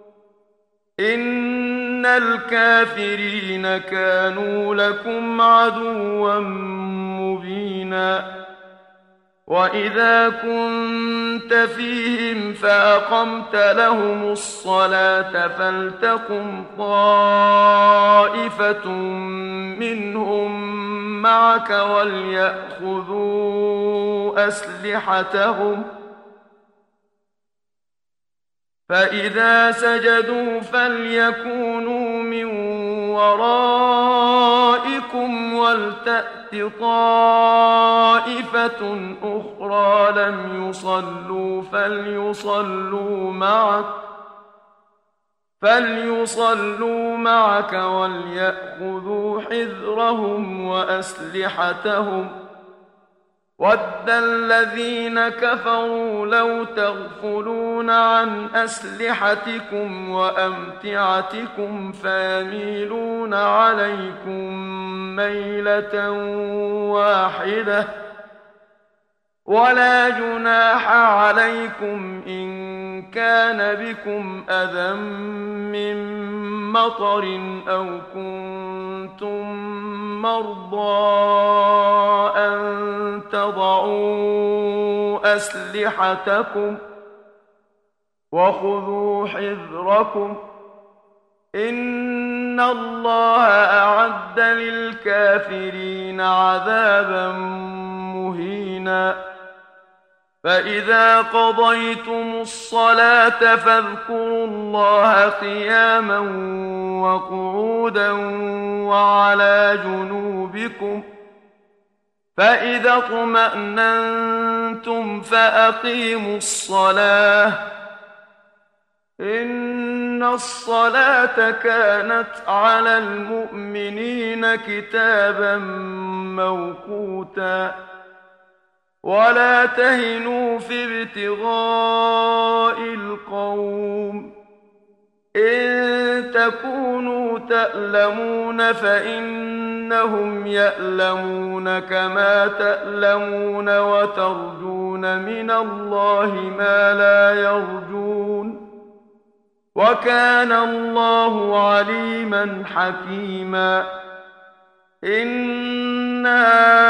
إن الكافرين كانوا لكم عدوا مبينا. وإذا كنت فيهم فأقمت لهم الصلاة فلتقم طائفة منهم معك وليأخذوا أسلحتهم فإذا سجدوا فليكونوا من ورائكم ولتأت طائفة أخرى لم يصلوا فليصلوا معك وليأخذوا حذرهم وأسلحتهم وَدَّ الَّذِينَ كَفَرُوا لَوْ تَغْفُلُونَ عَنْ أَسْلِحَتِكُمْ وَأَمْتِعَتِكُمْ فَيَمِيلُونَ عَلَيْكُمْ مَيْلَةً وَاحِدَةً وَلَا جُنَاحَ عَلَيْكُمْ إِن كَانَ بِكُمْ أَذًى مِّن مَّطَرٍ أَوْ كُنتُم مَّرْضَىٰ أَن تَضَعُوا أَسْلِحَتَكُمْ وَخُذُوا حِذْرَكُمْ إِنَّ اللَّهَ أَعَدَّ لِلْكَافِرِينَ عَذَابًا مُّهِينًا فَإِذَا قَضَيْتُمُ الصَّلَاةَ فاذكروا الله قِيَامًا وَقُعُودًا وَعَلَىٰ جُنُوبِكُمْ فَإِذَا اطْمَأْنَنتُمْ فَأَقِيمُوا الصَّلَاةَ إِنَّ الصَّلَاةَ كَانَتْ عَلَى الْمُؤْمِنِينَ كِتَابًا مَّوْقُوتًا وَلَا تَهِنُوا فِي ابْتِغَاءِ الْقَوْمِ إِن تَكُونُوا تَأْلَمُونَ فَإِنَّهُمْ يَأْلَمُونَ كَمَا تَأْلَمُونَ وَتَرْجُونَ مِنَ اللَّهِ مَا لَا يَرْجُونَ وَكَانَ اللَّهُ عَلِيمًا حَكِيمًا إِنَّا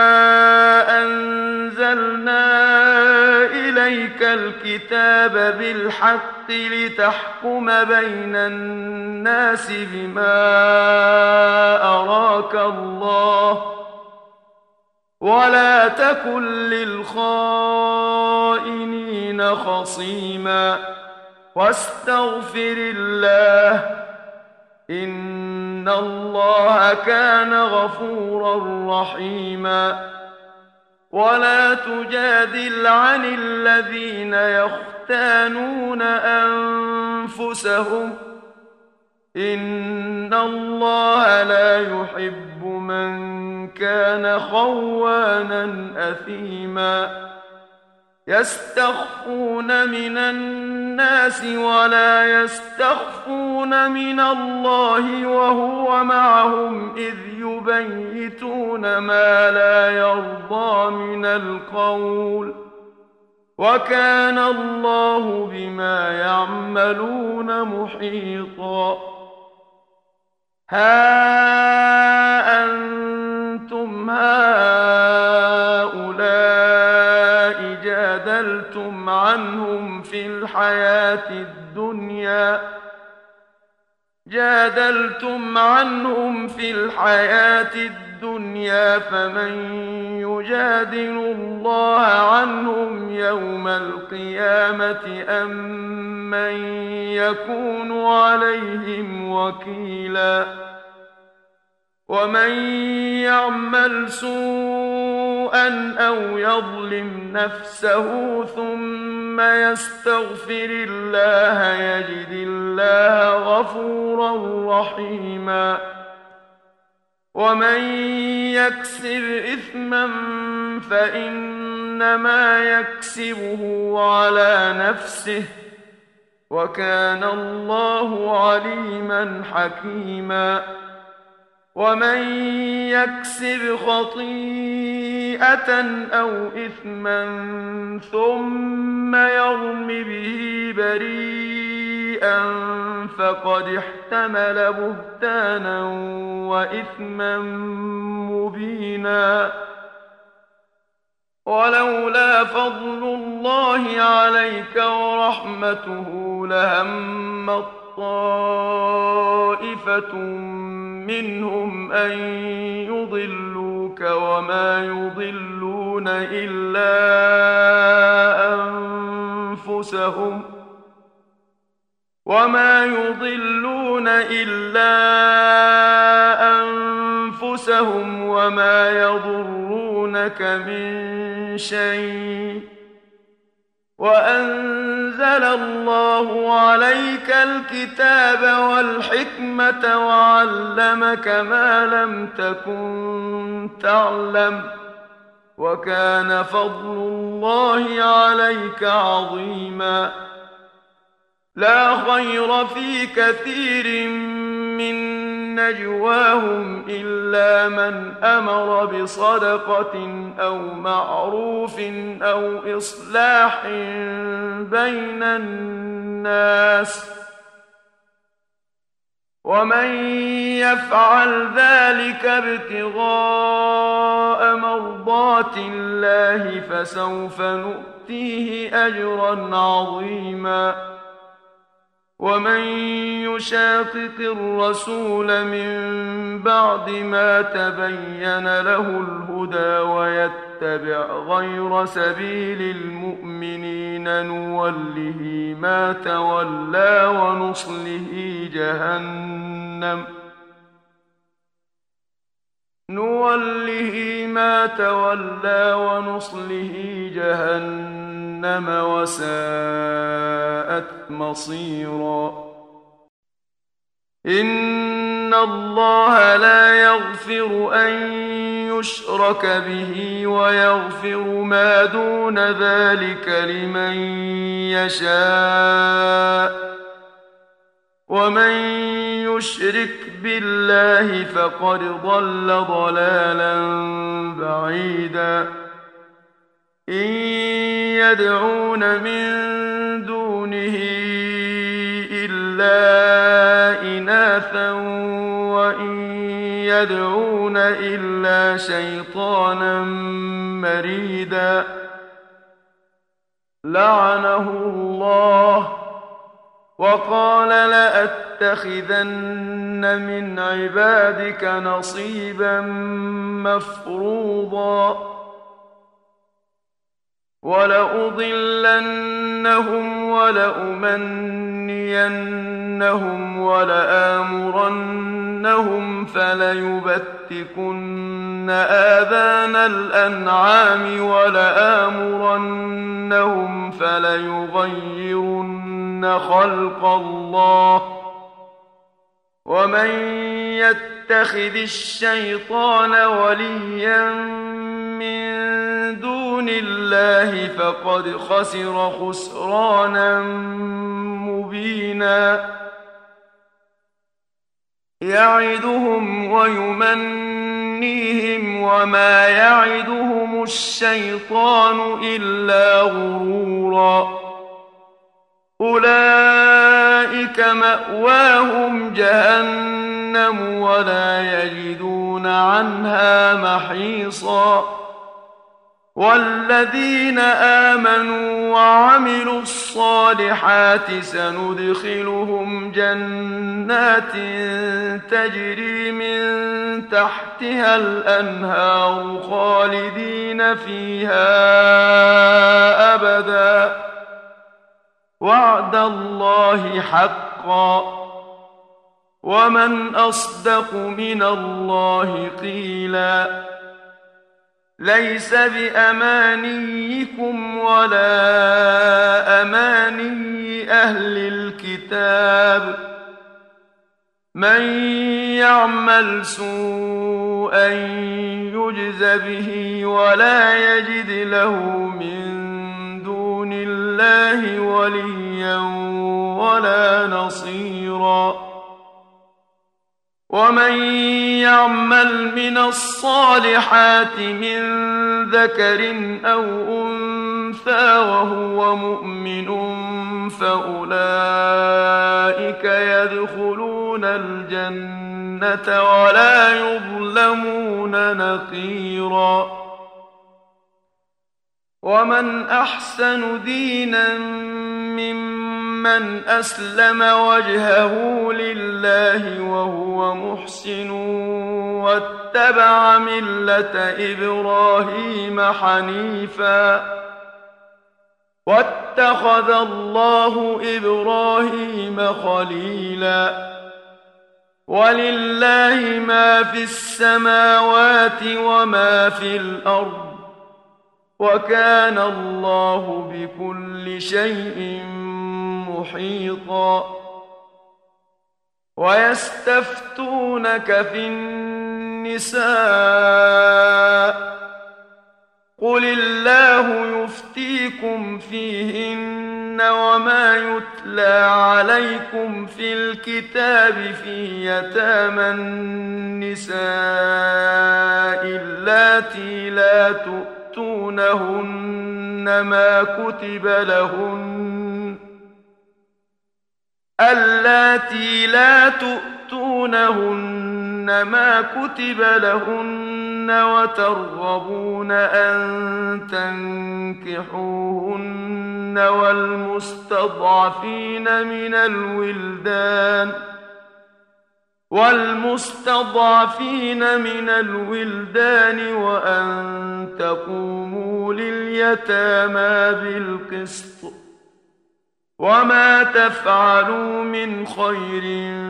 أَنزَلْنَا إِلَيْكَ الْكِتَابَ بِالْحَقِّ لِتَحْكُمَ بَيْنَ النَّاسِ بِمَا أَرَاكَ اللَّهُ وَلَا تَكُن لِّلْخَائِنِينَ خَصِيمًا وَاسْتَغْفِرِ اللَّهَ إِنَّ اللَّهَ كَانَ غَفُورًا رَّحِيمًا وَلَا تُجَادِلْ عَنِ الَّذِينَ يَخْتَانُونَ أَنفُسَهُمْ إِنَّ اللَّهَ لا يُحِبُّ مَن كَانَ خَوَّانًا أَثِيمًا يَسْتَخْفُونَ مِنَ النَّاسِ وَلَا يَسْتَخْفُونَ مِنَ اللَّهِ وَهُوَ مَعَهُمْ إِذْ يُبَيِّتُونَ مَا لا يَرْضَىٰ مِنَ الْقَوْلِ وَكَانَ اللَّهُ بِمَا يَعْمَلُونَ مُحِيطًا هَا أَنتُمْ هَٰؤُلَاءِ جَادَلْتُمْ عنهم في الحياة الدنيا فمن يجادل الله عنهم يوم القيامة أم من يكون عليهم وكيلا ومن يعمل سوءا أو يظلم نفسه ثم يستغفر الله يجد الله غفورا رحيما ومن يكسب إثما فإنما يكسبه على نفسه وكان الله عليما حكيما ومن يكسب خطيئة أو إثما ثم يرم به بريئا فقد احتمل بهتانا وإثما مبينا ولولا فضل الله عليك ورحمته لهمت طائفة منهم أن يضلوك وما يضلون إلا أنفسهم وما يضرونك من شيء وأنزل الله عليك الكتاب والحكمة وعلمك ما لم تكن تعلم وكان فضل الله عليك عظيما. لا خير في كثير من نجواهم إلا من أمر بصدقة أو معروف أو إصلاح بين الناس، ومن يفعل ذلك ابتغاء مرضات الله فسوف نؤتيه أجرا عظيما. ومن يشاقق الرسول من بعد ما تبين له الهدى ويتبع غير سبيل المؤمنين نوله ما تولى ونصله جهنم وساءت مصيرا. إن الله لا يغفر أن يشرك به ويغفر ما دون ذلك لمن يشاء، ومن يشرك بالله فقد ضل ضلالا بعيدا. إن يدعون من دونه إلا إناثا وإن يدعون إلا شيطانا مريدا. لعنه الله وقال لأتخذن من عبادك نصيبا مفروضا. ولأضلنهم ولأمنينهم ولآمرنهم فليبتكن آذان الأنعام ولآمرنهم فليغيرن خلق الله. ومن يتخذ الشيطان وليا من دون الله فقد خسر خسرانا مبينا. يعدهم ويمنيهم وما يعدهم الشيطان إلا غرورا. أولئك مأواهم جهنم ولا يجدون عنها محيصا. والذين آمنوا وعملوا الصالحات سندخلهم جنات تجري من تحتها الأنهار خالدين فيها أبدا. وعد الله حقا ومن أصدق من الله قيلا. ليس بأمانيكم ولا أماني أهل الكتاب. من يعمل سوءا يجز به ولا يجد له من دون الله وليا ولا نصيرا. ومن يعمل من الصالحات من ذكر أو أنثى وهو مؤمن فأولئك يدخلون الجنة ولا يظلمون نقيرا. ومن أحسن دينا ممن أسلم وجهه لله وهو محسن واتبع ملة إبراهيم حنيفا واتخذ الله إبراهيم خليلا. ولله ما في السماوات وما في الأرض وكان الله بكل شيء محيطا. ويستفتونك في النساء قل الله يفتيكم فيهن وما يتلى عليكم في الكتاب في يتامى النساء اللاتي لا تؤتونهن ما كتب لهن وترغبون أن تنكحوهن والمستضعفين من الولدان وأن تقوموا لليتامى بالقسط وما تفعلوا من خير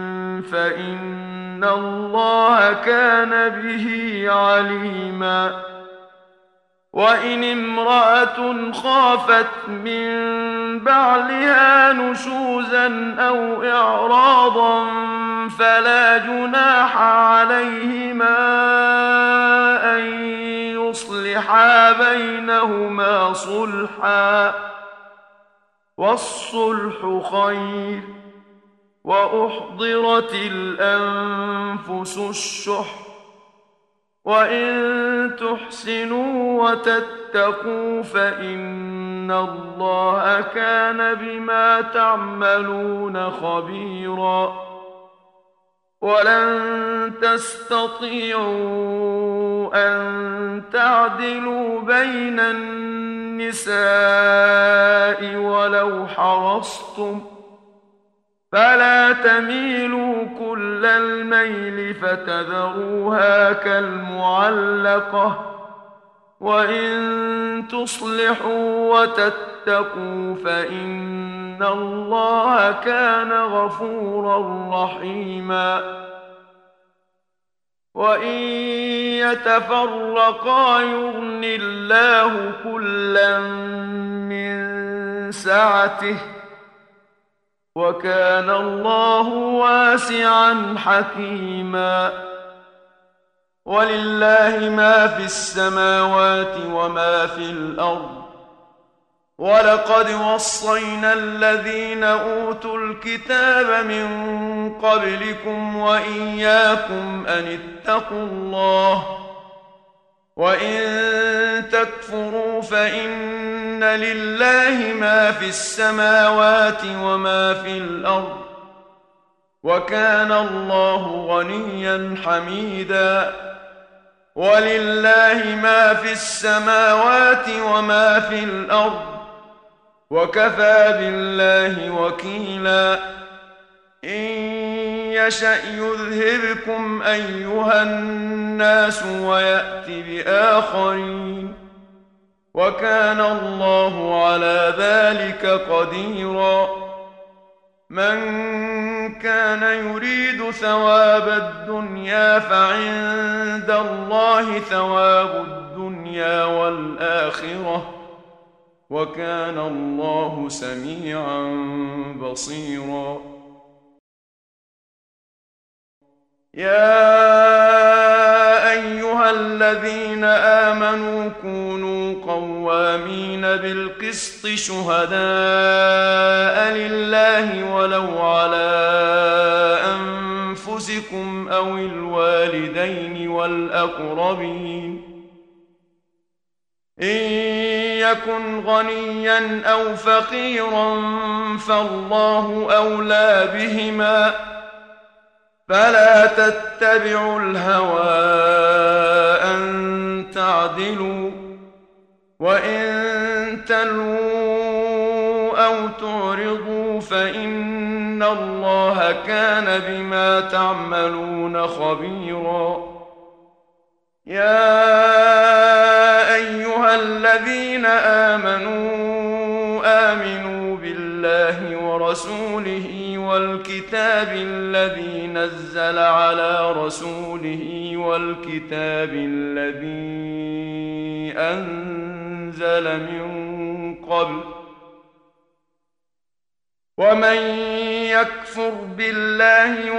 فإن الله كان به عليما وإن امرأة خافت من بعلها نشوزا أو إعراضا فلا جناح عليهما أن يصلحا بينهما صلحا والصلح خير وأحضرت الأنفس الشح وإن تحسنوا وتتقوا فإن الله كان بما تعملون خبيرا ولن تستطيعوا أن تعدلوا بين النساء ولو حرصتم فلا تميلوا كل الميل فتذروها كالمعلقة وإن تصلحوا وتتقوا فإن الله كان غفورا رحيما وإن يتفرقا يغن الله كلا من سعته وكان الله واسعا حكيما ولله ما في السماوات وما في الأرض ولقد وصينا الذين أوتوا الكتاب من قبلكم وإياكم أن اتقوا الله وإن تكفروا فإن لله ما في السماوات وما في الأرض وكان الله غنيا حميدا ولله ما في السماوات وما في الأرض وكفى بالله وكيلا إن يشأ يذهبكم أيها الناس ويأت بآخرين وكان الله على ذلك قديرا من كان يريد ثواب الدنيا فعند الله ثواب الدنيا والآخرة وكان الله سميعا بصيرا يا أيها الذين آمنوا كونوا قوامين بالقسط شهداء لله ولو على أنفسكم أو الوالدين والأقربين إن يكن غنيا أو فقيرا فالله أولى بهما فلا تتبعوا الهوى أن تعدلوا وإن تلووا أو تعرضوا فإن الله كان بما تعملون خبيرا يا أيها الذين آمنوا بالله ورسوله والكتاب الذي نزل على رسوله والكتاب الذي أنزل من قبل ومن يكفر بالله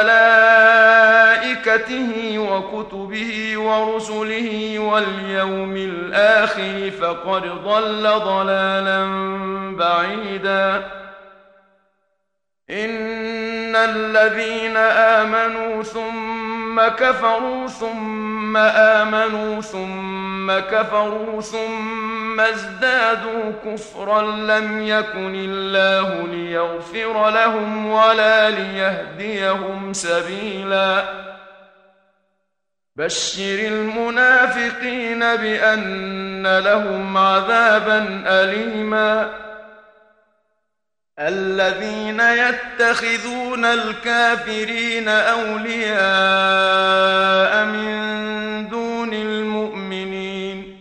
وملائكته وكتبه ورسله واليوم الآخر فقد ضل ضلالا بعيدا إن الذين آمنوا ثم كفروا ثم آمنوا ثم كفروا ثم ازدادوا كفرا لم يكن الله ليغفر لهم ولا ليهديهم سبيلا بشر المنافقين بأن لهم عذابا أليما الذين يتخذون الكافرين أولياء من دون المؤمنين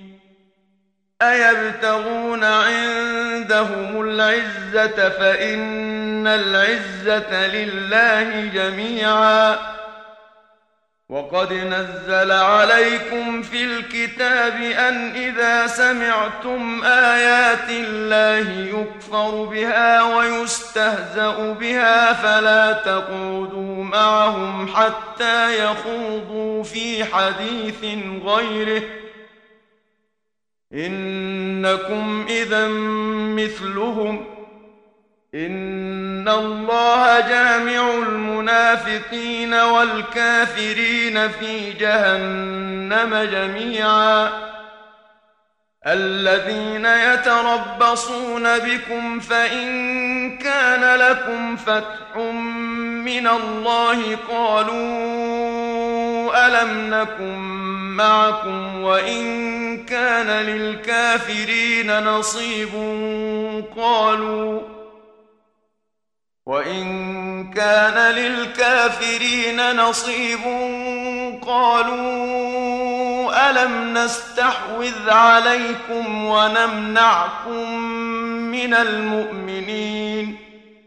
أيبتغون عندهم العزة فإن العزة لله جميعا وقد نزل عليكم في الكتاب أن إذا سمعتم آيات الله يكفر بها ويستهزأ بها فلا تقعدوا معهم حتى يخوضوا في حديث غيره إنكم إذا مثلهم إن الله جامع المنافقين والكافرين في جهنم جميعا الذين يتربصون بكم فإن كان لكم فتح من الله قالوا ألم نكن معكم وإن كان للكافرين نصيب قالوا ألم نستحوذ عليكم ونمنعكم من المؤمنين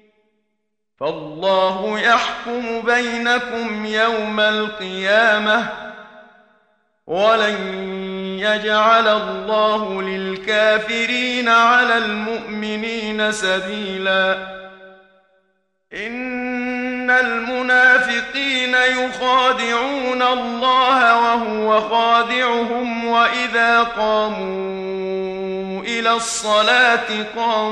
فالله يحكم بينكم يوم القيامة ولن يجعل الله للكافرين على المؤمنين سبيلا إن المنافقين يخادعون الله وهو خادعهم وإذا قاموا إلى الصلاة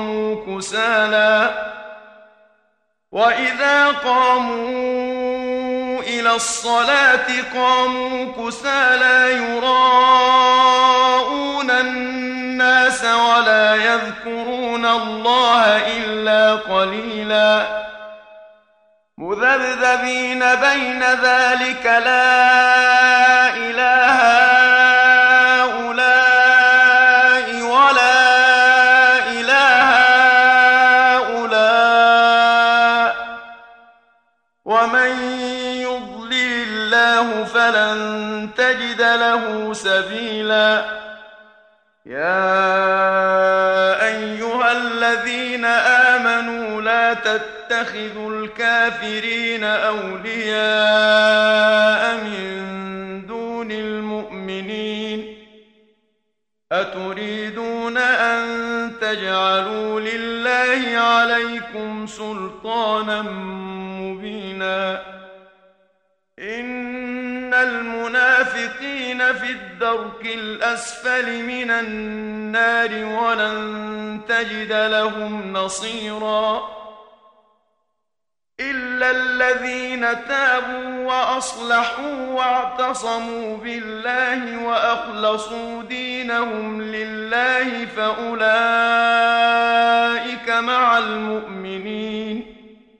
قاموا كسالى يراءون الناس ولا يذكرون الله إلا قليلا مذبذبين بين ذلك لا إله هؤلاء ولا إله هؤلاء ومن يضلل الله فلن تجد له سبيلا يا أيها الذين آمنوا لا تتخذوا الكافرين أولياء من دون المؤمنين أتريدون أن تجعلوا لله عليكم سلطانا مبينا إن المنافقين في الدرك الأسفل من النار ولن تجد لهم نصيرا إلا الذين تابوا وأصلحوا واعتصموا بالله وأخلصوا دينهم لله فأولئك مع المؤمنين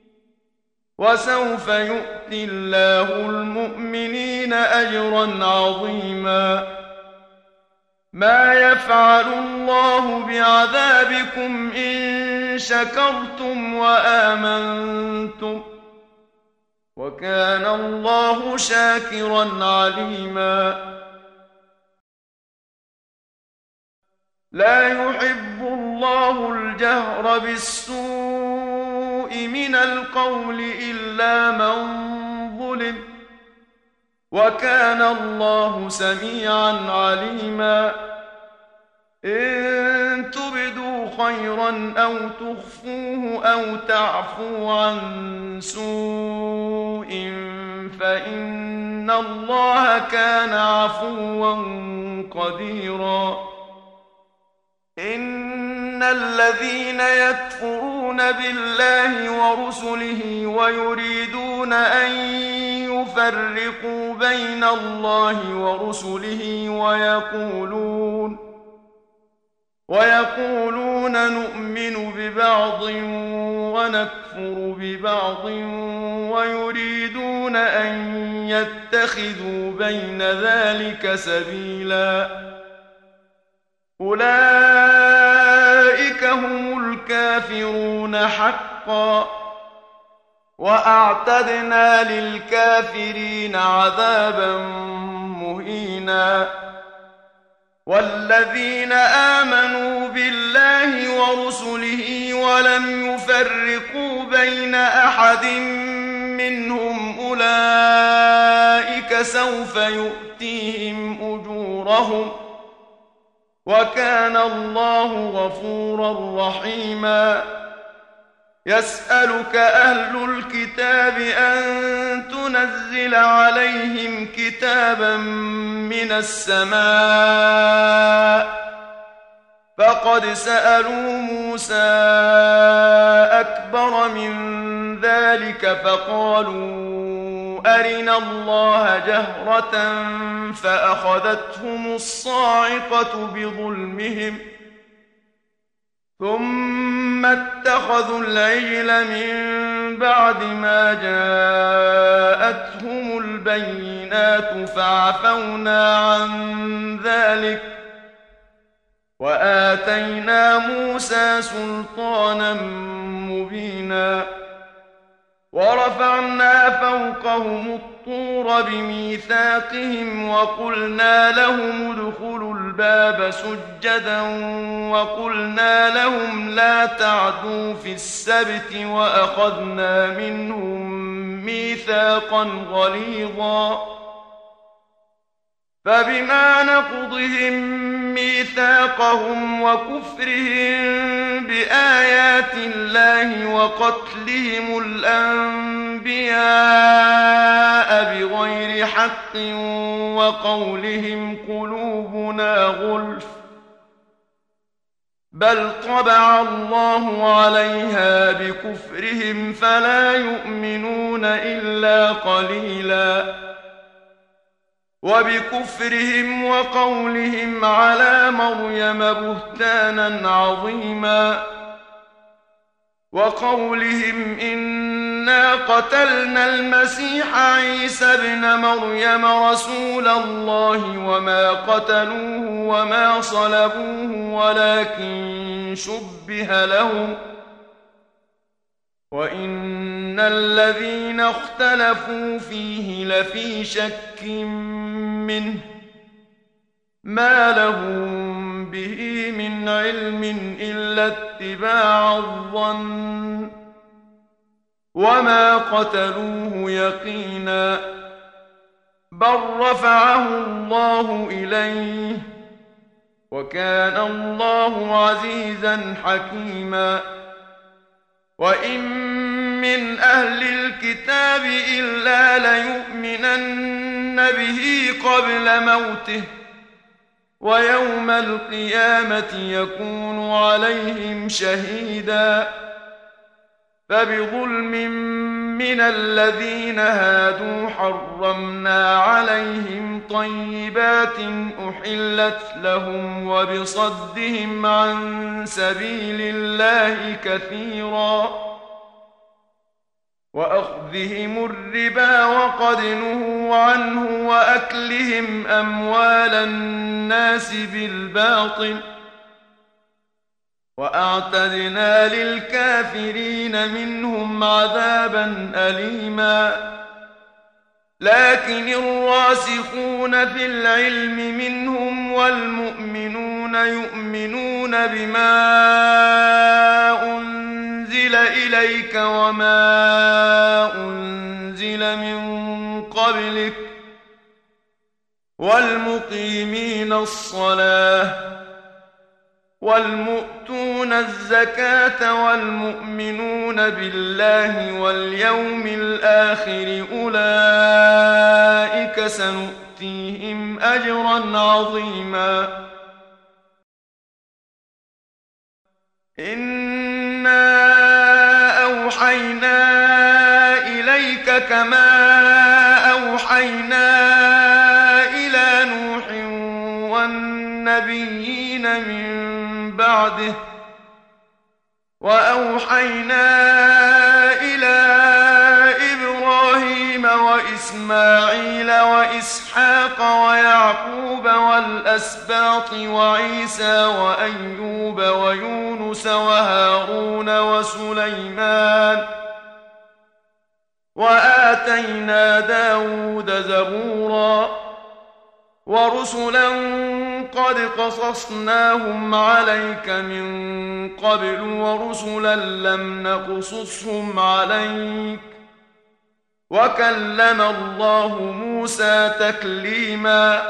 وسوف يؤتي الله المؤمنين أجرا عظيما ما يفعل الله بعذابكم إن شكرتم وآمنتم وكان الله شاكرا عليما لا يحب الله الجهر بالسوء من القول إلا من ظلم وكان الله سميعا عليما إن تبدوا خيرا أو تخفوه أو تعفو عن سوء فإن الله كان عفوا قديرا. إن الذين يكفرون بالله ورسله ويريدون أن يفرقوا بين الله ورسله ويقولون نؤمن ببعض ونكفر ببعض ويريدون أن يتخذوا بين ذلك سبيلا أولئك هم الكافرون حقا وأعتدنا للكافرين عذابا مهينا. والذين آمنوا بالله ورسله ولم يفرقوا بين أحد منهم أولئك سوف يؤتيهم أجورهم وكان الله غفورا رحيما. يسألك أهل الكتاب أن تنزل عليهم كتابا من السماء فقد سألوا موسى أكبر من ذلك فقالوا أرنا الله جهرة فأخذتهم الصاعقة بظلمهم ثم اتخذوا العجل من بعد ما جاءتهم البينات فعفونا عن ذلك وآتينا موسى سلطانا مبينا. ورفعنا فوقهم الطور بميثاقهم وقلنا لهم ادخلوا الباب سجدا وقلنا لهم لا تعدوا في السبت وأخذنا منهم ميثاقا غليظا. فبما نقضهم ميثاقهم وكفرهم بآيات الله وقتلهم الأنبياء بغير حق وقولهم قلوبنا غلف بل طبع الله عليها بكفرهم فلا يؤمنون إلا قليلا. وبكفرهم وقولهم على مريم بهتانا عظيما وقولهم إنا قتلنا المسيح عيسى ابن مريم رسول الله وما قتلوه وما صلبوه ولكن شبه لهم وإن الذين اختلفوا فيه لفي شك منه ما لهم به من علم إلا اتباع الظن وما قتلوه يقينا بل رفعه الله إليه وكان الله عزيزا حكيما. وإن من أهل الكتاب إلا ليؤمنن به قبل موته ويوم القيامة يكون عليهم شهيدا. فبظلم من الذين هادوا حرمنا عليهم طيبات أحلت لهم وبصدهم عن سبيل الله كثيرا وأخذهم الربا وقد نهوا عنه وأكلهم أموال الناس بالباطل وأعتدنا للكافرين منهم عذابا أليما. لكن الراسخون في العلم منهم والمؤمنون يؤمنون بما أنزل إليك وما أنزل من قبلك والمقيمين الصلاة والمؤتون الزكاة والمؤمنون بالله واليوم الآخر أولئك سنؤتيهم أجرا عظيما. إنا أوحينا إليك كما أوحينا إلى نوح والنبيين من بعده وأوحينا إلى إبراهيم وإسماعيل وإسحاق ويعقوب والأسباط وعيسى وأيوب ويونس وهارون وسليمان وآتينا داود زبورا ورسلا قد قصصناهم عليك من قبل ورسلا لم نقصصهم عليك وكلم الله موسى تكليما.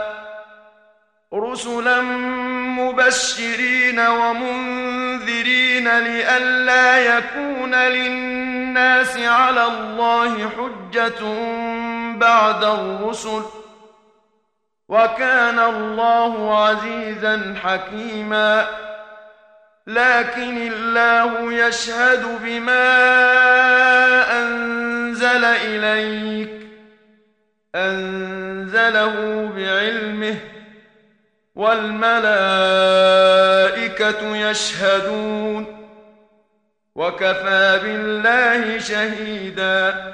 رسلا مبشرين ومنذرين لئلا يكون للناس على الله حجة بعد الرسل وكان الله عزيزا حكيما. لكن الله يشهد بما أنزل إليك أنزله بعلمه والملائكة يشهدون وكفى بالله شهيدا.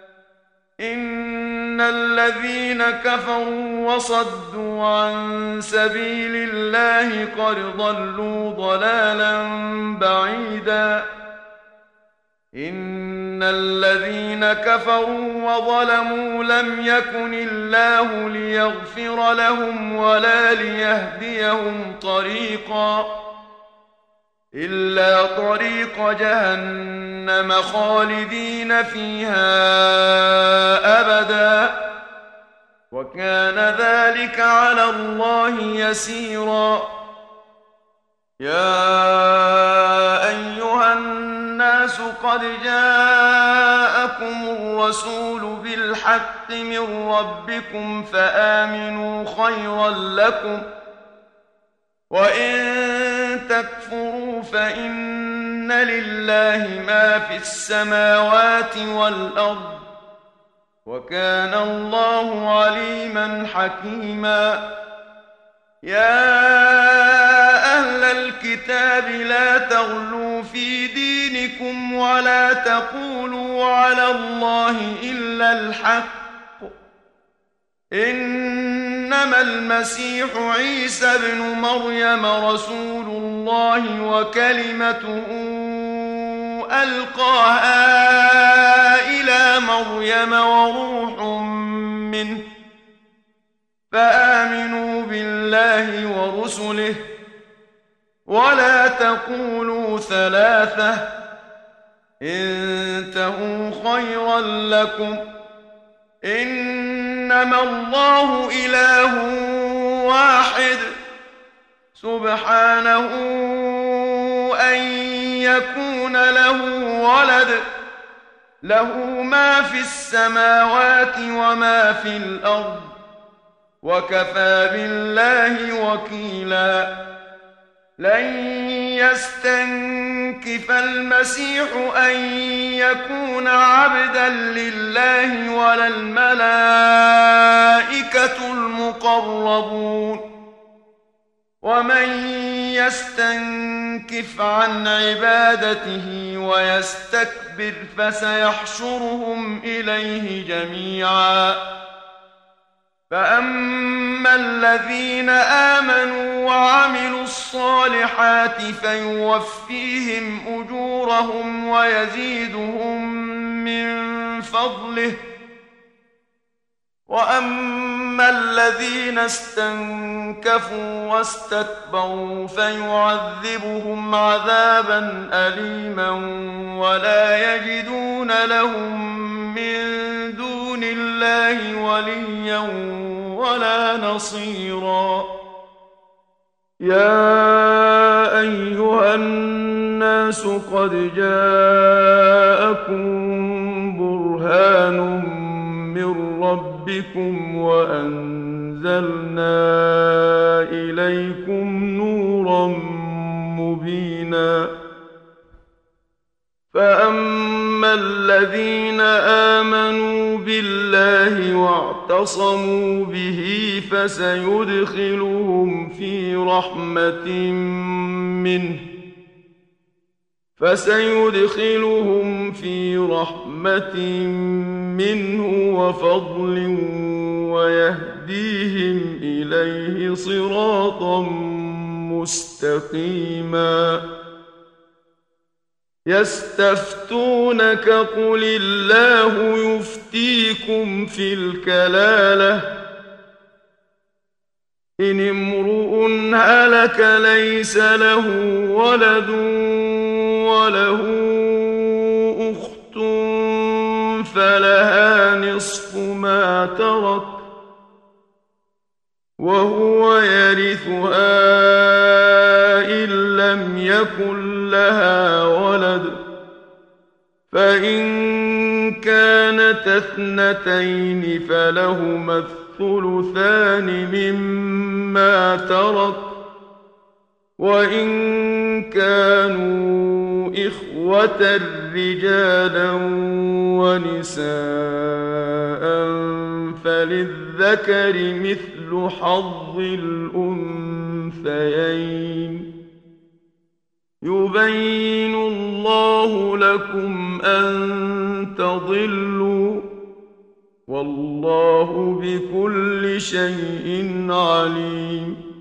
إن الذين كفروا وصدوا عن سبيل الله قد ضلوا ضلالا بعيدا. إن الذين كفروا وظلموا لم يكن الله ليغفر لهم ولا ليهديهم طريقا إلا طريق جهنم خالدين فيها أبدا وكان ذلك على الله يسيرا. يا أيها الناس قد جاءكم الرسول بالحق من ربكم فآمنوا خيرا لكم وإن تكفروا فإن لله ما في السماوات والأرض وكان الله عليما حكيما. يا أهل الكتاب لا تغلوا في دينكم ولا تقولوا على الله إلا الحق إنما المسيح عيسى ابن مريم رسول الله وكلمته ألقاها إلى مريم وروح منه فآمنوا بالله ورسله ولا تقولوا ثلاثة انتهوا خيرا لكم إنما الله إله واحد سبحانه أن يكون له ولد له ما في السماوات وما في الأرض وكفى بالله وكيلا. لن يستنكف المسيح أن يكون عبدا لله ولا الملائكة المقربون ومن يستنكف عن عبادته ويستكبر فسيحشرهم إليه جميعا. فأما الذين آمنوا وعملوا الصالحات فيوفيهم أجورهم ويزيدهم من فضله وأما الذين استنكفوا واستكبروا فيعذبهم عذابا أليما ولا يجدون لهم من دون الله وليا ولا نصيرا. يا أيها الناس قد جاءكم برهان من ربكم وأنزلنا إليكم نورا مبينا فأما الذين آمنوا بالله واعتصموا به فسيدخلهم في رحمة منه وفضل ويهديهم إليه صراطا مستقيما يستفتونك قل الله يفتيكم في الكلالة إن امرؤ هلك ليس له ولد وله أخت فلها نصف ما ترك وهو يرثها إن لم يكن لها ولد فإن كانت اثنتين فلهما الثلثان مما ترك وإن كانوا إخوة رجالا ونساء فللذكر مثل حظ الأنثيين يبين الله لكم أن تضلوا والله بكل شيء عليم